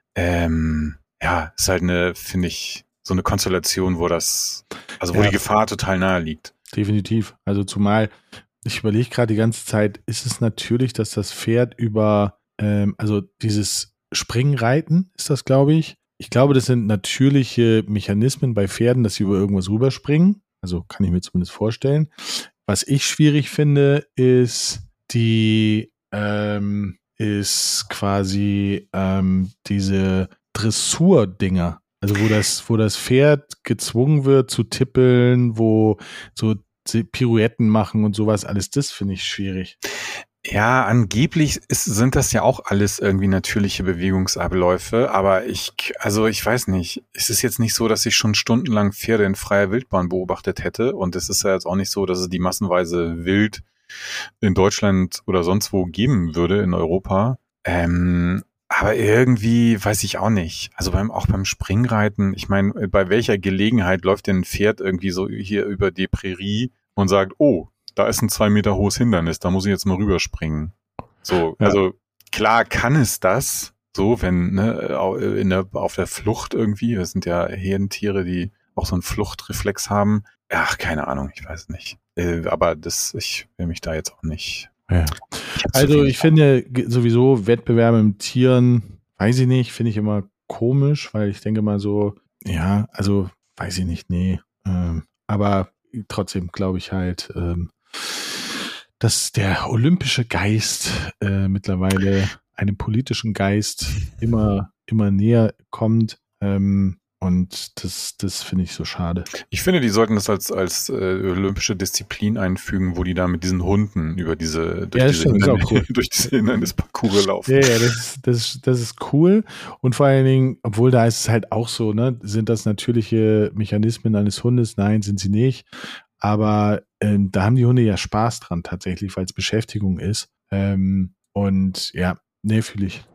Ähm, ja, ist halt eine, finde ich, so eine Konstellation, wo das, also wo ja, die Gefahr total nahe liegt. Definitiv. Also zumal, ich überlege gerade die ganze Zeit, ist es natürlich, dass das Pferd über, ähm, also dieses Springreiten ist das, glaube ich. Ich glaube, das sind natürliche Mechanismen bei Pferden, dass sie über irgendwas rüberspringen. Also kann ich mir zumindest vorstellen. Was ich schwierig finde, ist die, ähm, ist quasi ähm, diese Dressur-Dinger. Also wo das, wo das Pferd gezwungen wird zu tippeln, wo so Pirouetten machen und sowas, alles das finde ich schwierig. Ja, angeblich ist, sind das ja auch alles irgendwie natürliche Bewegungsabläufe, aber ich, also ich weiß nicht, es ist jetzt nicht so, dass ich schon stundenlang Pferde in freier Wildbahn beobachtet hätte und es ist ja jetzt auch nicht so, dass es die massenweise wild in Deutschland oder sonst wo geben würde in Europa. Ähm, aber irgendwie weiß ich auch nicht. Also beim auch beim Springreiten, ich meine, bei welcher Gelegenheit läuft denn ein Pferd irgendwie so hier über die Prärie und sagt, oh, da ist ein zwei Meter hohes Hindernis, da muss ich jetzt mal rüberspringen. So, ja. Also klar kann es das, so wenn, ne, in der, auf der Flucht irgendwie, das sind ja Herdentiere, die auch so einen Fluchtreflex haben. Ach, keine Ahnung, ich weiß nicht. Äh, aber das, ich will mich da jetzt auch nicht. Ja. Also ich finde sowieso Wettbewerbe mit Tieren, weiß ich nicht, finde ich immer komisch, weil ich denke mal so, ja, also weiß ich nicht, nee. Ähm, aber trotzdem glaube ich halt, ähm, dass der olympische Geist äh, mittlerweile einem politischen Geist immer, immer näher kommt. Ähm, Und das, das finde ich so schade. Ich finde, die sollten das als, als äh, olympische Disziplin einfügen, wo die da mit diesen Hunden über diese, durch ja, diese, stimmt, Hindernis, cool. durch diese Hindernisparcours laufen. Ja, ja, das ist, das, ist, das ist cool. Und vor allen Dingen, obwohl da ist es halt auch so, ne, sind das natürliche Mechanismen eines Hundes? Nein, sind sie nicht. Aber ähm, da haben die Hunde ja Spaß dran tatsächlich, weil es Beschäftigung ist. Ähm, und ja, nee, fühle ich.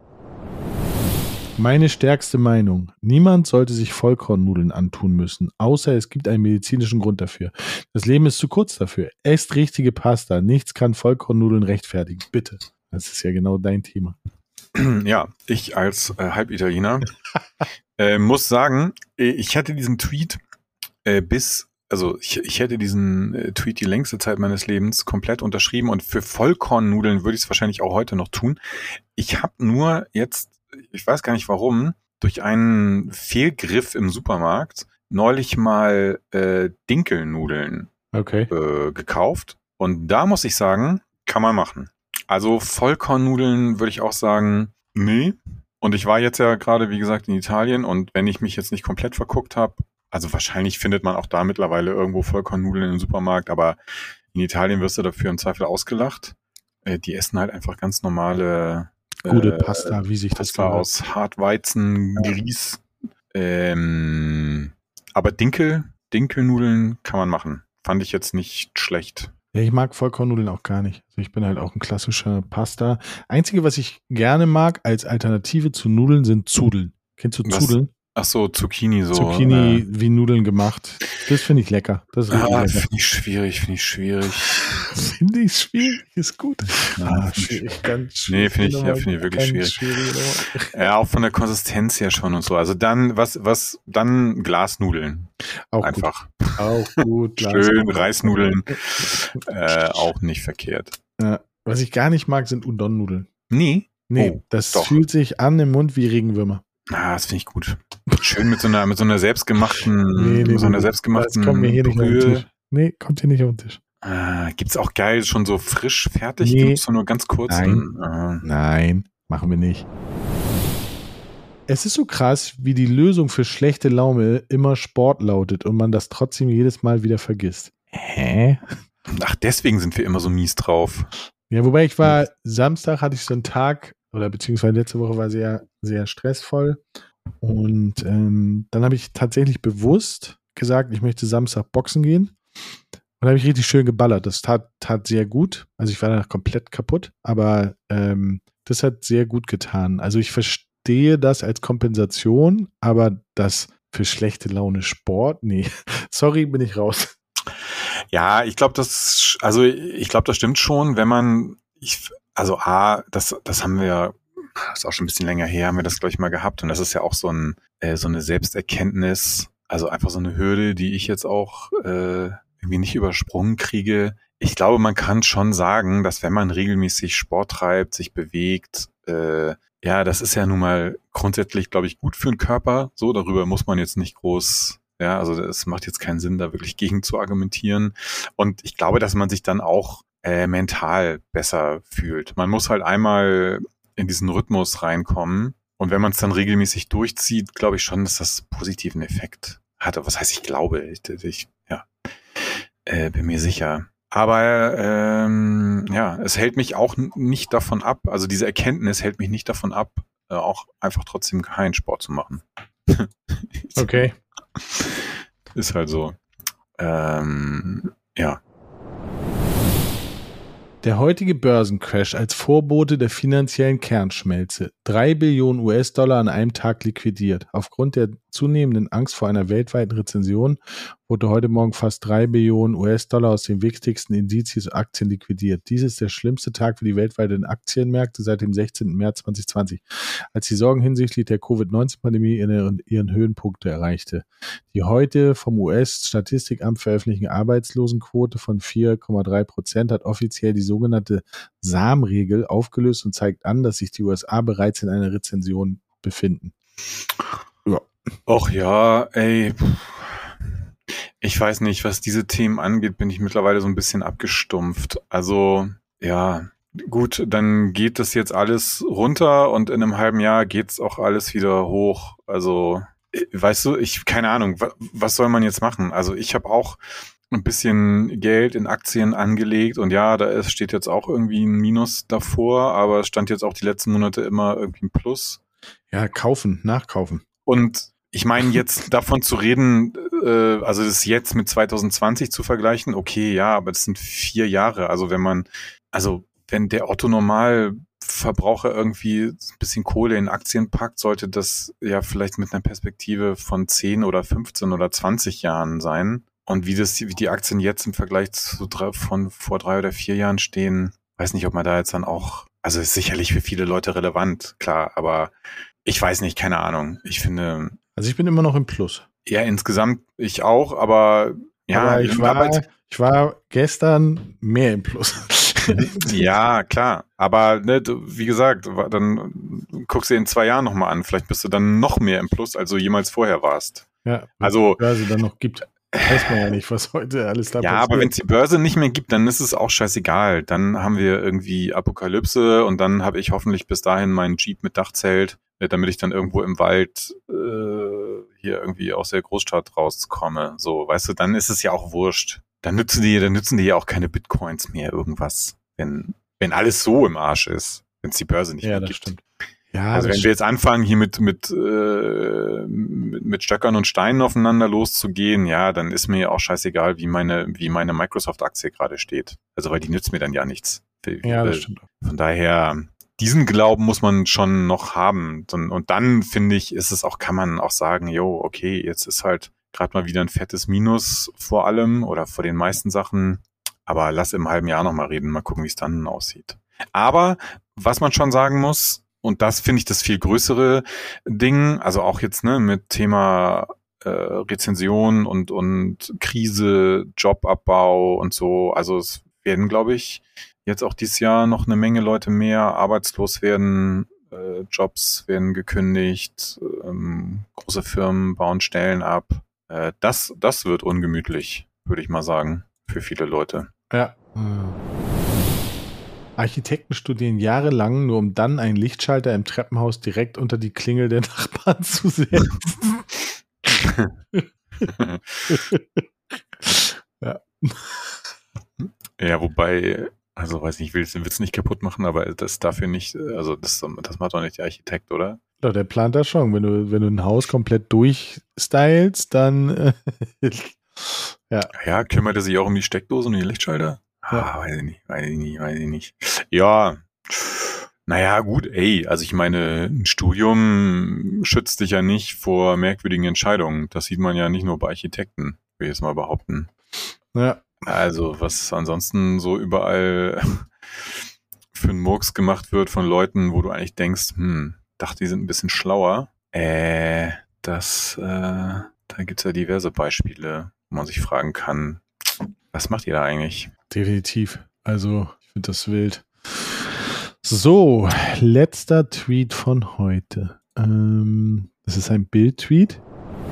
Meine stärkste Meinung. Niemand sollte sich Vollkornnudeln antun müssen, außer es gibt einen medizinischen Grund dafür. Das Leben ist zu kurz dafür. Esst richtige Pasta. Nichts kann Vollkornnudeln rechtfertigen. Bitte. Das ist ja genau dein Thema. Ja, ich als äh, Halbitaliener äh, muss sagen, ich hatte diesen Tweet äh, bis, also ich, ich hätte diesen äh, Tweet die längste Zeit meines Lebens komplett unterschrieben und für Vollkornnudeln würde ich es wahrscheinlich auch heute noch tun. Ich habe nur jetzt, ich weiß gar nicht warum, durch einen Fehlgriff im Supermarkt neulich mal äh, Dinkelnudeln okay. äh, gekauft. Und da muss ich sagen, kann man machen. Also Vollkornnudeln würde ich auch sagen, nee. Und ich war jetzt ja gerade, wie gesagt, in Italien und wenn ich mich jetzt nicht komplett verguckt habe, also wahrscheinlich findet man auch da mittlerweile irgendwo Vollkornnudeln im Supermarkt, aber in Italien wirst du dafür im Zweifel ausgelacht. Äh, die essen halt einfach ganz normale Gute Pasta, wie sich das Pasta aus Hartweizen, Grieß. Ähm, aber Dinkel, Dinkelnudeln kann man machen. Fand ich jetzt nicht schlecht. Ja, ich mag Vollkornnudeln auch gar nicht. Also ich bin halt auch ein klassischer Pasta. Einzige, was ich gerne mag als Alternative zu Nudeln, sind Zudeln. Kennst du Was? Zudeln? Ach so, Zucchini so. Zucchini äh, wie Nudeln gemacht. Das finde ich lecker. Das ist richtig ah, lecker. finde ich schwierig, finde ich schwierig. Finde ich schwierig, ist gut. Ja, Ah, find ich- schwierig, ganz Nee, finde ich- nochmal ja, finde ich wirklich ganz schwierig. schwierig. Ja, auch von der Konsistenz her schon und so. Also dann, was, was, dann Glasnudeln. Auch Einfach. gut. Auch gut. Schön, Glas- Reisnudeln. Äh, auch nicht verkehrt. Ja, was ich gar nicht mag, sind Udon-Nudeln. Nee. Nee, Oh, das doch. fühlt sich an im Mund wie Regenwürmer. Ah, das finde ich gut. Schön mit so einer, mit so einer selbstgemachten, Nee, nee, so einer nee. selbstgemachten Das kommt mir hier nicht auf den Brühe. Tisch. Nee, kommt hier nicht auf den Tisch. Ah, gibt's auch geil, schon so frisch fertig? Nee. Gibt's so nur ganz kurz? Nein. Ah. Nein, machen wir nicht. Es ist so krass, wie die Lösung für schlechte Laune immer Sport lautet und man das trotzdem jedes Mal wieder vergisst. Hä? Ach, deswegen sind wir immer so mies drauf. Ja, wobei ich war, Samstag hatte ich so einen Tag, oder beziehungsweise letzte Woche war sehr, sehr stressvoll. Und ähm, dann habe ich tatsächlich bewusst gesagt, ich möchte Samstag boxen gehen. Und da habe ich richtig schön geballert. Das tat, tat sehr gut. Also ich war danach komplett kaputt, aber ähm, das hat sehr gut getan. Also ich verstehe das als Kompensation, aber das für schlechte Laune Sport, nee. Sorry, bin ich raus. Ja, ich glaube, das, also ich glaube, das stimmt schon, wenn man, ich, also A, das, das haben wir, das ist auch schon ein bisschen länger her, haben wir das, glaube ich, mal gehabt. Und das ist ja auch so ein, äh, so eine Selbsterkenntnis, also einfach so eine Hürde, die ich jetzt auch äh, irgendwie nicht übersprungen kriege. Ich glaube, man kann schon sagen, dass wenn man regelmäßig Sport treibt, sich bewegt, äh, ja, das ist ja nun mal grundsätzlich, glaube ich, gut für den Körper. So, darüber muss man jetzt nicht groß, ja, also es macht jetzt keinen Sinn, da wirklich gegen zu argumentieren. Und ich glaube, dass man sich dann auch äh, mental besser fühlt. Man muss halt einmal in diesen Rhythmus reinkommen. Und wenn man es dann regelmäßig durchzieht, glaube ich schon, dass das positiven Effekt hat. Was heißt, ich glaube, ich, ich ja, äh, bin mir sicher. Aber ähm, ja, es hält mich auch n- nicht davon ab, also diese Erkenntnis hält mich nicht davon ab, äh, auch einfach trotzdem keinen Sport zu machen. Okay. Ist halt so. Ähm, ja. Der heutige Börsencrash als Vorbote der finanziellen Kernschmelze. Drei Billionen U S-Dollar an einem Tag liquidiert. Aufgrund der zunehmenden Angst vor einer weltweiten Rezession wurde heute Morgen fast drei Billionen U S-Dollar aus den wichtigsten Indizes Aktien liquidiert. Dies ist der schlimmste Tag für die weltweiten Aktienmärkte seit dem sechzehnten März zweitausendzwanzig, als die Sorgen hinsichtlich der Covid neunzehn Pandemie ihren, ihren Höhenpunkt erreichte. Die heute vom U S-Statistikamt veröffentlichte Arbeitslosenquote von vier Komma drei Prozent hat offiziell die sogenannte S A M-Regel aufgelöst und zeigt an, dass sich die U S A bereits in einer Rezession befinden. Ja. Och ja, ey. Ich weiß nicht, was diese Themen angeht, bin ich mittlerweile so ein bisschen abgestumpft. Also, ja, gut, dann geht das jetzt alles runter und in einem halben Jahr geht's auch alles wieder hoch. Also, weißt du, ich, keine Ahnung, wa- was soll man jetzt machen? Also, ich habe auch ein bisschen Geld in Aktien angelegt und ja, da ist, steht jetzt auch irgendwie ein Minus davor, aber es stand jetzt auch die letzten Monate immer irgendwie ein Plus. Ja, kaufen, nachkaufen. Und ich meine, jetzt davon zu reden, äh, also das jetzt mit zwanzig zwanzig zu vergleichen, okay, ja, aber das sind vier Jahre. Also wenn man, also wenn der Otto-Normalverbraucher irgendwie ein bisschen Kohle in Aktien packt, sollte das ja vielleicht mit einer Perspektive von zehn oder fünfzehn oder zwanzig Jahren sein. Und wie das, wie die Aktien jetzt im Vergleich zu drei, von vor drei oder vier Jahren stehen, weiß nicht, ob man da jetzt dann auch, also ist sicherlich für viele Leute relevant, klar, aber ich weiß nicht, keine Ahnung. Ich finde, Also ich bin immer noch im Plus. ja, insgesamt ich auch, aber ja, Aber ich war, Arbeit, ich war gestern mehr im Plus. ja, klar. Aber ne, du, wie gesagt, wa- dann guckst du in zwei Jahren nochmal an. Vielleicht bist du dann noch mehr im Plus, als du jemals vorher warst. Ja, Also, die Börse dann noch gibt. Weiß man ja nicht, was heute alles da ja, passiert. aber wenn es die Börse nicht mehr gibt, dann ist es auch scheißegal. Dann haben wir irgendwie Apokalypse und dann habe ich hoffentlich bis dahin meinen Jeep mit Dachzelt, äh, damit ich dann irgendwo im Wald äh, hier irgendwie aus der Großstadt rauskomme. So, weißt du, dann ist es ja auch wurscht. Dann nützen die, dann nützen die ja auch keine Bitcoins mehr, irgendwas, wenn wenn alles so im Arsch ist, wenn es die Börse nicht ja, mehr das gibt. stimmt. Ja, Also das wenn wir jetzt anfangen, hier mit mit, äh, mit mit Stöckern und Steinen aufeinander loszugehen, ja, dann ist mir ja auch scheißegal, wie meine wie meine Microsoft-Aktie gerade steht. Also weil die nützt mir dann ja nichts. ja, das stimmt. Von daher, diesen Glauben muss man schon noch haben. Und, und dann, finde ich, ist es auch, kann man auch sagen, jo, okay, jetzt ist halt gerade mal wieder ein fettes Minus vor allem oder vor den meisten Sachen. Aber lass im halben Jahr nochmal reden, mal gucken, wie es dann aussieht. Aber was man schon sagen muss, und das finde ich das viel größere Ding, also auch jetzt ne mit Thema äh, Rezension und und Krise, Jobabbau und so, also es werden, glaube ich, jetzt auch dieses Jahr noch eine Menge Leute mehr arbeitslos werden, äh, Jobs werden gekündigt, ähm, große Firmen bauen Stellen ab. Äh, das, das wird ungemütlich, würde ich mal sagen, für viele Leute. Ja. Architekten studieren jahrelang, nur um dann einen Lichtschalter im Treppenhaus direkt unter die Klingel der Nachbarn zu setzen. Ja. Ja, wobei, also weiß nicht, ich will es nicht kaputt machen, aber das dafür nicht, also das, das macht doch nicht der Architekt, oder? Doch, der plant das schon. Wenn du, wenn du ein Haus komplett durchstylst, dann äh, ja. Ja, kümmert er sich auch um die Steckdosen und die Lichtschalter? Ja. Ah, weiß ich nicht, weiß ich nicht, weiß ich nicht. Ja, naja, gut, ey, also ich meine, ein Studium schützt dich ja nicht vor merkwürdigen Entscheidungen. Das sieht man ja nicht nur bei Architekten, will ich jetzt mal behaupten. Ja. Also, was ansonsten so überall für einen Murks gemacht wird von Leuten, wo du eigentlich denkst, hm, dachte, die sind ein bisschen schlauer. Äh, das, äh, da gibt's ja diverse Beispiele, wo man sich fragen kann, was macht ihr da eigentlich? Definitiv. Also, ich finde das wild. So, letzter Tweet von heute. Ähm, das ist ein Bild-Tweet.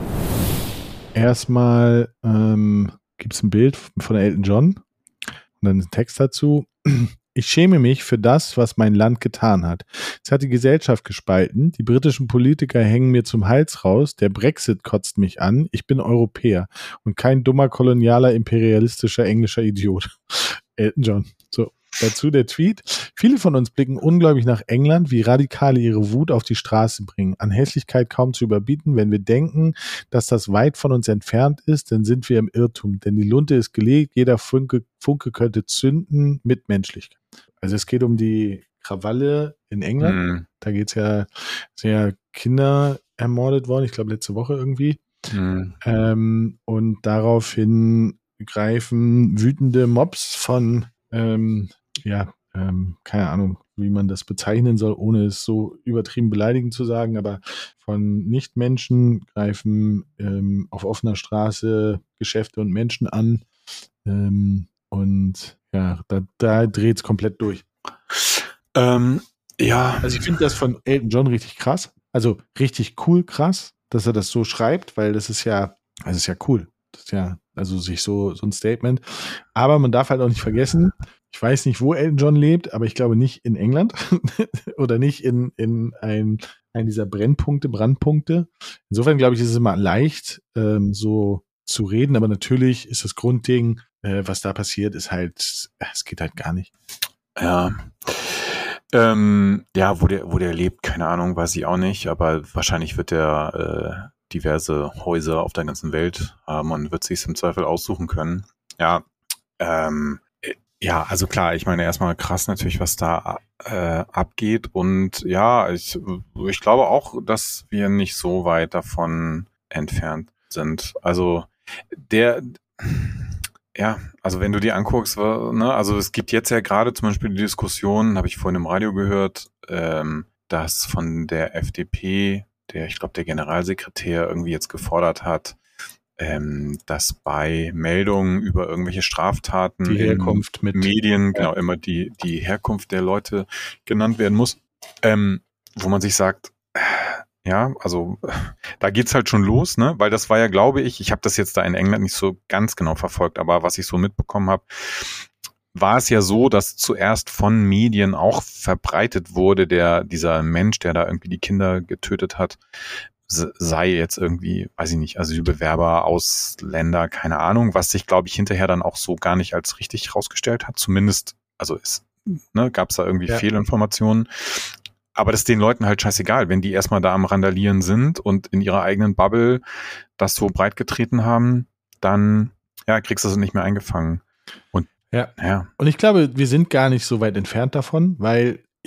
Erstmal ähm, gibt es ein Bild von Elton John und dann ein Text dazu. Ich schäme mich für das, was mein Land getan hat. Es hat die Gesellschaft gespalten. Die britischen Politiker hängen mir zum Hals raus. Der Brexit kotzt mich an. Ich bin Europäer und kein dummer, kolonialer, imperialistischer, englischer Idiot. Elton John. So, dazu der Tweet. Viele von uns blicken ungläubig nach England, wie Radikale ihre Wut auf die Straße bringen. An Hässlichkeit kaum zu überbieten. Wenn wir denken, dass das weit von uns entfernt ist, dann sind wir im Irrtum. Denn die Lunte ist gelegt, jeder Funke, Funke könnte zünden mit Menschlichkeit. Also es geht um die Krawalle in England. Mhm. Da geht es ja, sind ja Kinder ermordet worden, ich glaube letzte Woche irgendwie. Mhm. Ähm, und daraufhin greifen wütende Mobs von, ähm, ja, ähm, keine Ahnung, wie man das bezeichnen soll, ohne es so übertrieben beleidigend zu sagen, aber von Nichtmenschen greifen ähm, auf offener Straße Geschäfte und Menschen an. Ähm, und ja, da, da dreht es komplett durch. Ähm, ja. Also ich finde das von Elton John richtig krass. Also richtig cool krass, dass er das so schreibt, weil das ist ja, das ist ja cool. Das ist ja, also sich so, so ein Statement. Aber man darf halt auch nicht vergessen, ich weiß nicht, wo Elton John lebt, aber ich glaube nicht in England oder nicht in, in ein, ein dieser Brennpunkte, Brandpunkte. Insofern glaube ich, ist es immer leicht, ähm, so zu reden, aber natürlich ist das Grundding, äh, was da passiert, ist halt, es geht halt gar nicht. Ja. Ähm, ja, wo der, wo der lebt, keine Ahnung, weiß ich auch nicht, aber wahrscheinlich wird der äh, diverse Häuser auf der ganzen Welt haben und wird sich im Zweifel aussuchen können. Ja, ähm, ja, also klar, ich meine erstmal krass natürlich, was da äh, abgeht und ja, ich, ich glaube auch, dass wir nicht so weit davon entfernt sind. Also der, ja, also wenn du dir anguckst, ne, also es gibt jetzt ja gerade zum Beispiel die Diskussion, habe ich vorhin im Radio gehört, ähm, dass von der F D P, der, ich glaube, der Generalsekretär irgendwie jetzt gefordert hat, ähm, dass bei Meldungen über irgendwelche Straftaten die Herkunft in mit Medien, ja. genau, immer die, die Herkunft der Leute genannt werden muss, ähm, wo man sich sagt, ja, also da geht's halt schon los, ne? Weil das war ja, glaube ich, ich habe das jetzt da in England nicht so ganz genau verfolgt, aber was ich so mitbekommen habe, war es ja so, dass zuerst von Medien auch verbreitet wurde, der dieser Mensch, der da irgendwie die Kinder getötet hat, sei jetzt irgendwie, weiß ich nicht, Asylbewerber, Ausländer, keine Ahnung, was sich, glaube ich, hinterher dann auch so gar nicht als richtig rausgestellt hat. Zumindest, also ist, ne, gab es da irgendwie ja. Fehlinformationen. Aber das ist den Leuten halt scheißegal, wenn die erstmal da am Randalieren sind und in ihrer eigenen Bubble das so breit getreten haben, dann ja, kriegst du das nicht mehr eingefangen. Und ja. ja. Und ich glaube, wir sind gar nicht so weit entfernt davon, weil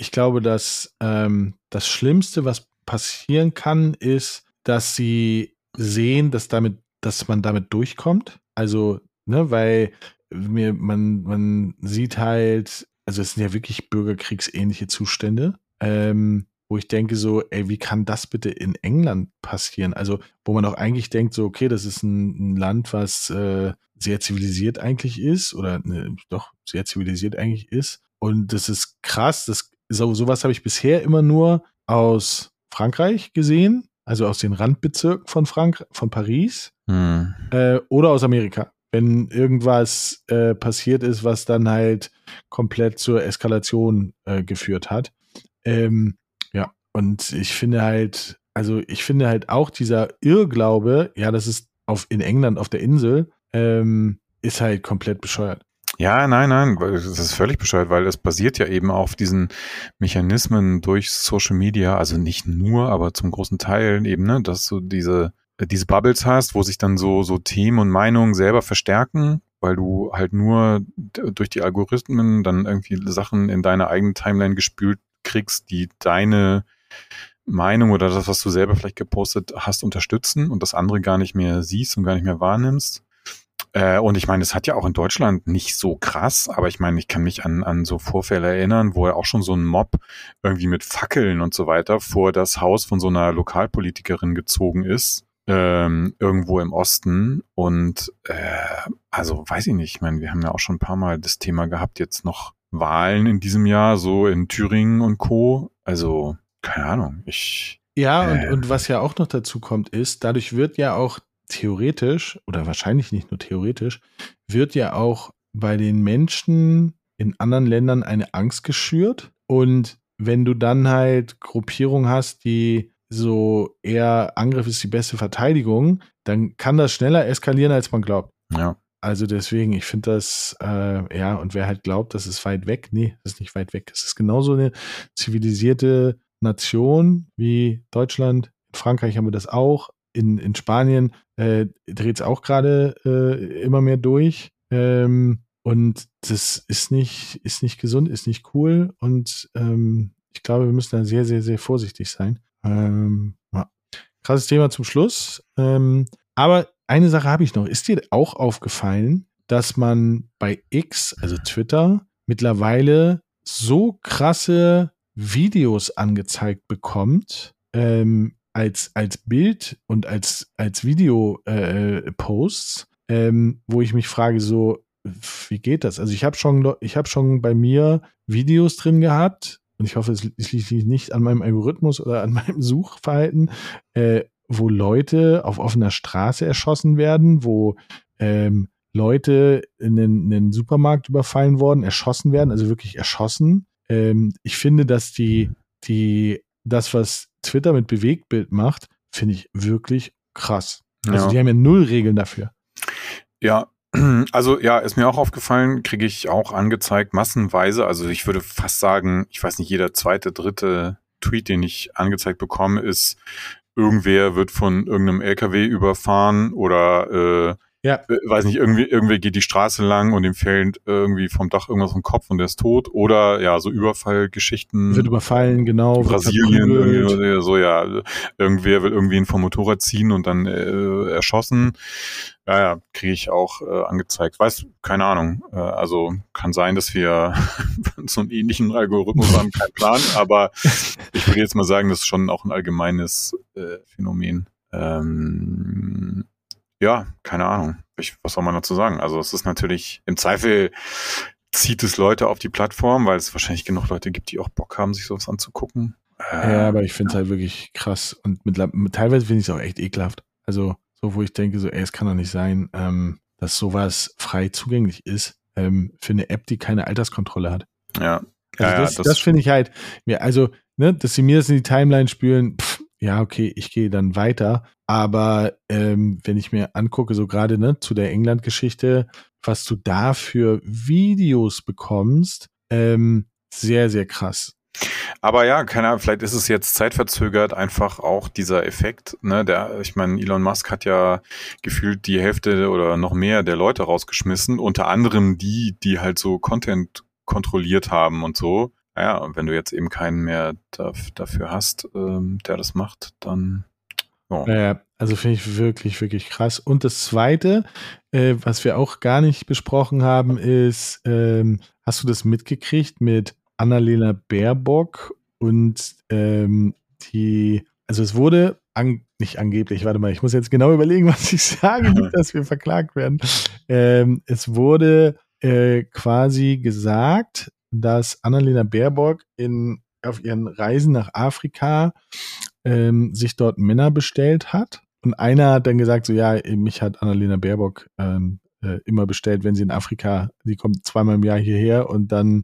ich glaube, dass ähm, das Schlimmste, was passieren kann, ist, dass sie sehen, dass damit, dass man damit durchkommt. Also, ne, weil mir, man, man sieht halt, also es sind ja wirklich bürgerkriegsähnliche Zustände, ähm, wo ich denke so, ey, wie kann das bitte in England passieren? Also, wo man auch eigentlich denkt so, okay, das ist ein, ein Land, was äh, sehr zivilisiert eigentlich ist oder ne, doch sehr zivilisiert eigentlich ist. Und das ist krass, das, so, sowas habe ich bisher immer nur aus Frankreich gesehen, also aus den Randbezirken von Frank von Paris Hm. äh, oder aus Amerika. Wenn irgendwas äh, passiert ist, was dann halt komplett zur Eskalation äh, geführt hat. Ähm, ja, und ich finde halt, also ich finde halt auch dieser Irrglaube, ja, das ist auf, in England auf der Insel, ähm, ist halt komplett bescheuert. Ja, nein, nein, weil das ist völlig bescheuert, weil es basiert ja eben auf diesen Mechanismen durch Social Media, also nicht nur, aber zum großen Teil eben, ne, dass du diese diese Bubbles hast, wo sich dann so so Themen und Meinungen selber verstärken, weil du halt nur d- durch die Algorithmen dann irgendwie Sachen in deine eigene Timeline gespült kriegst, die deine Meinung oder das, was du selber vielleicht gepostet hast, unterstützen und das andere gar nicht mehr siehst und gar nicht mehr wahrnimmst. Äh, und ich meine, es hat ja auch in Deutschland nicht so krass, aber ich meine, ich kann mich an, an so Vorfälle erinnern, wo ja auch schon so ein Mob irgendwie mit Fackeln und so weiter vor das Haus von so einer Lokalpolitikerin gezogen ist, ähm, irgendwo im Osten. Und äh, also weiß ich nicht, ich meine, wir haben ja auch schon ein paar Mal das Thema gehabt, jetzt noch Wahlen in diesem Jahr, so in Thüringen und Co. Also, keine Ahnung, ich... Ja, äh, und, und was ja auch noch dazu kommt, ist, dadurch wird ja auch theoretisch, oder wahrscheinlich nicht nur theoretisch, wird ja auch bei den Menschen in anderen Ländern eine Angst geschürt. Und wenn du dann halt Gruppierungen hast, die so eher Angriff ist die beste Verteidigung, dann kann das schneller eskalieren, als man glaubt. ja. Also deswegen, ich finde das, äh, ja, und wer halt glaubt, das ist weit weg, nee, das ist nicht weit weg. Es ist genauso eine zivilisierte Nation wie Deutschland. In Frankreich haben wir das auch. In, in Spanien äh, dreht es auch gerade äh, immer mehr durch. Ähm, und das ist nicht, ist nicht gesund, ist nicht cool. Und ähm, ich glaube, wir müssen da sehr, sehr, sehr vorsichtig sein. Ähm, ja. Krasses Thema zum Schluss. Ähm, aber eine Sache habe ich noch. Ist dir auch aufgefallen, dass man bei X, also Twitter, mittlerweile so krasse Videos angezeigt bekommt, ähm, als, als Bild und als, als Video-Posts, äh, ähm, wo ich mich frage, so, wie geht das? Also ich habe schon, ich habe schon bei mir Videos drin gehabt, und ich hoffe, es liegt nicht an meinem Algorithmus oder an meinem Suchverhalten, äh, wo Leute auf offener Straße erschossen werden, wo ähm, Leute in den, in den Supermarkt überfallen worden, erschossen werden, also wirklich erschossen. Ähm, ich finde, dass die, die, das, was Twitter mit Bewegtbild macht, finde ich wirklich krass. Also Ja. die haben ja null Regeln dafür. Ja, also ja, ist mir auch aufgefallen, kriege ich auch angezeigt, massenweise. Also ich würde fast sagen, ich weiß nicht, jeder zweite, dritte Tweet, den ich angezeigt bekomme, ist, irgendwer wird von irgendeinem L K W überfahren oder äh, Ja. äh, weiß nicht, irgendwie, irgendwer geht die Straße lang und ihm fällt irgendwie vom Dach irgendwas vom Kopf und der ist tot. Oder ja, so Überfallgeschichten. Wird überfallen, genau. In wird Brasilien, verprügelt. irgendwie so, ja, irgendwer will irgendwen vom Motorrad ziehen und dann äh, erschossen. Ja, ja, kriege ich auch äh, angezeigt. Weiß, keine Ahnung. Äh, also kann sein, dass wir so einen ähnlichen Algorithmus haben, kein Plan, aber ich würde jetzt mal sagen, das ist schon auch ein allgemeines äh, Phänomen. Ähm, ja, keine Ahnung. Ich, was soll man dazu sagen? Also es ist natürlich, im Zweifel zieht es Leute auf die Plattform, weil es wahrscheinlich genug Leute gibt, die auch Bock haben, sich sowas anzugucken. Äh, Ja, aber ich finde es halt wirklich krass. Und mit, mit, teilweise finde ich es auch echt ekelhaft. Also, so wo ich denke, so, ey, es kann doch nicht sein, ähm, dass sowas frei zugänglich ist ähm, für eine App, die keine Alterskontrolle hat. ja. Also ja, das, ja, das finde ich halt, mir, also, ne, dass sie mir das in die Timeline spülen, pff, ja, okay, ich gehe dann weiter. Aber ähm, wenn ich mir angucke, so gerade ne, zu der England-Geschichte, was du da für Videos bekommst, ähm, sehr, sehr krass. Aber ja, keine Ahnung, vielleicht ist es jetzt zeitverzögert einfach auch dieser Effekt, ne, der, ich meine, Elon Musk hat ja gefühlt die Hälfte oder noch mehr der Leute rausgeschmissen, unter anderem die, die halt so Content kontrolliert haben und so. ja, und wenn du jetzt eben keinen mehr daf- dafür hast, ähm, der das macht, dann oh. Äh, also finde ich wirklich, wirklich krass. Und das Zweite, äh, was wir auch gar nicht besprochen haben, ist, ähm, hast du das mitgekriegt mit Annalena Baerbock und ähm, die, also es wurde, an, nicht angeblich, warte mal, ich muss jetzt genau überlegen, was ich sage, nicht, dass wir verklagt werden. Ähm, es wurde äh, quasi gesagt, dass Annalena Baerbock in, auf ihren Reisen nach Afrika ähm, sich dort Männer bestellt hat. Und einer hat dann gesagt, so ja, mich hat Annalena Baerbock ähm, äh, immer bestellt, wenn sie in Afrika, die kommt zweimal im Jahr hierher und dann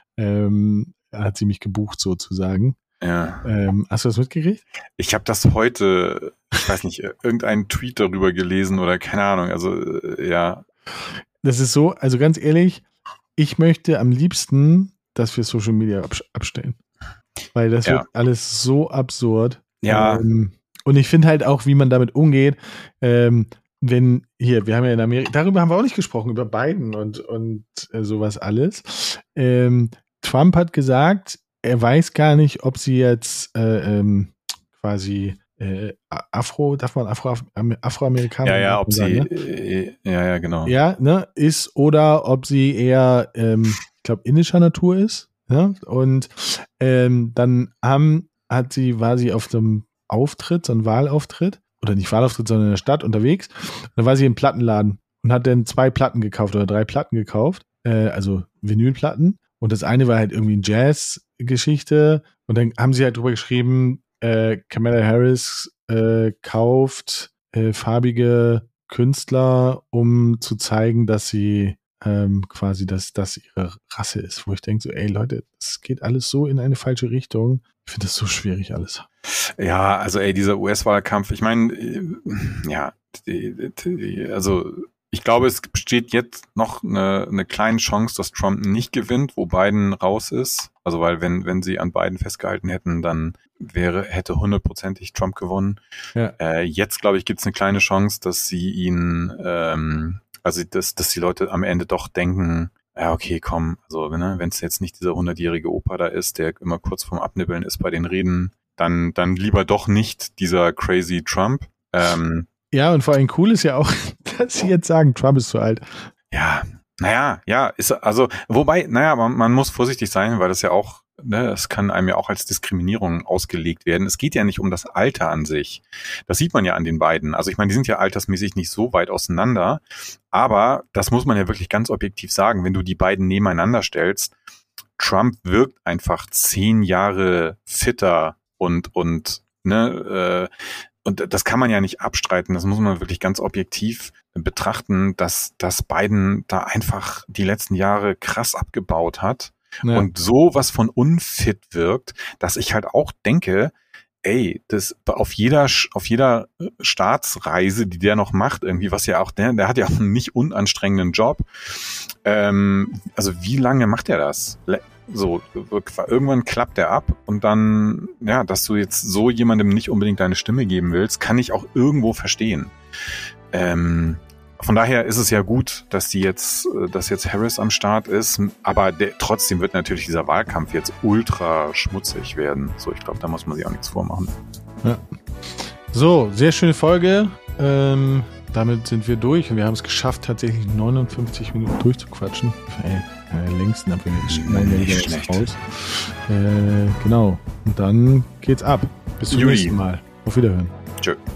ähm, hat sie mich gebucht sozusagen. Ja. Ähm, hast du das mitgekriegt? Ich habe das heute, ich weiß nicht, irgendeinen Tweet darüber gelesen oder keine Ahnung, also äh, ja. Das ist so, also ganz ehrlich, ich möchte am liebsten, dass wir Social Media abs- abstellen. Weil das Ja. wird alles so absurd. Ja. Ähm, und ich finde halt auch, wie man damit umgeht, ähm, wenn, hier, wir haben ja in Amerika, darüber haben wir auch nicht gesprochen, über Biden und, und äh, sowas alles. Ähm, Trump hat gesagt, er weiß gar nicht, ob sie jetzt äh, ähm, quasi äh, Afro, darf man Afro, Afroamerikaner Ja, ja, ob sagen, sie, ne? äh, ja, ja, genau. Ja, ne, ist oder ob sie eher, ähm, ich glaube, indischer Natur ist. Ja? Und ähm, dann haben, hat sie, war sie auf einem Auftritt, so einem Wahlauftritt, oder nicht Wahlauftritt, sondern in der Stadt unterwegs. Und dann war sie im Plattenladen und hat dann zwei Platten gekauft oder drei Platten gekauft, äh, also Vinylplatten. Und das eine war halt irgendwie eine Jazz-Geschichte. Und dann haben sie halt drüber geschrieben, äh, Kamala Harris äh, kauft äh, farbige Künstler, um zu zeigen, dass sie ähm, quasi, dass das ihre Rasse ist. Wo ich denke so, ey Leute, das geht alles so in eine falsche Richtung. Ich finde das so schwierig alles. Ja, also ey, dieser U S-Wahlkampf, ich meine, äh, ja, die, die, also ich glaube, es besteht jetzt noch eine, eine kleine Chance, dass Trump nicht gewinnt, wo Biden raus ist. Also weil wenn wenn sie an Biden festgehalten hätten, dann wäre hätte hundertprozentig Trump gewonnen. Ja. Äh, jetzt, glaube ich, gibt es eine kleine Chance, dass sie ihn, ähm, also dass, dass die Leute am Ende doch denken, ja okay, komm, also ne, wenn es jetzt nicht dieser hundertjährige Opa da ist, der immer kurz vorm Abnibbeln ist bei den Reden, dann dann lieber doch nicht dieser crazy Trump. Ähm, Ja, und vor allem cool ist ja auch, dass sie jetzt sagen, Trump ist zu alt. Ja, naja, ja, ist also, wobei, naja, man, man muss vorsichtig sein, weil das ja auch, ne, das kann einem ja auch als Diskriminierung ausgelegt werden. Es geht ja nicht um das Alter an sich. Das sieht man ja an den beiden. Also ich meine, die sind ja altersmäßig nicht so weit auseinander, aber das muss man ja wirklich ganz objektiv sagen, wenn du die beiden nebeneinander stellst, Trump wirkt einfach zehn Jahre fitter und, und, ne, äh, und das kann man ja nicht abstreiten, das muss man wirklich ganz objektiv betrachten, dass, dass Biden da einfach die letzten Jahre krass abgebaut hat ja. Und so was von unfit wirkt, dass ich halt auch denke, ey, das auf jeder auf jeder Staatsreise, die der noch macht, irgendwie, was ja auch, der, der hat ja auch einen nicht unanstrengenden Job. Ähm, also wie lange macht er das? So, irgendwann klappt er ab und dann, ja, dass du jetzt so jemandem nicht unbedingt deine Stimme geben willst, kann ich auch irgendwo verstehen. Ähm, von daher ist es ja gut, dass die jetzt, dass jetzt Harris am Start ist, aber der, trotzdem wird natürlich dieser Wahlkampf jetzt ultra schmutzig werden. So, ich glaube, da muss man sich auch nichts vormachen. Ja. So, sehr schöne Folge. Ähm, damit sind wir durch und wir haben es geschafft, tatsächlich neunundfünfzig Minuten durchzuquatschen. Ey. Äh, längsten ab nicht schlecht. Raus. Äh, genau. Und dann geht's ab. Bis zum Juli. nächsten Mal. Auf Wiederhören. Tschö.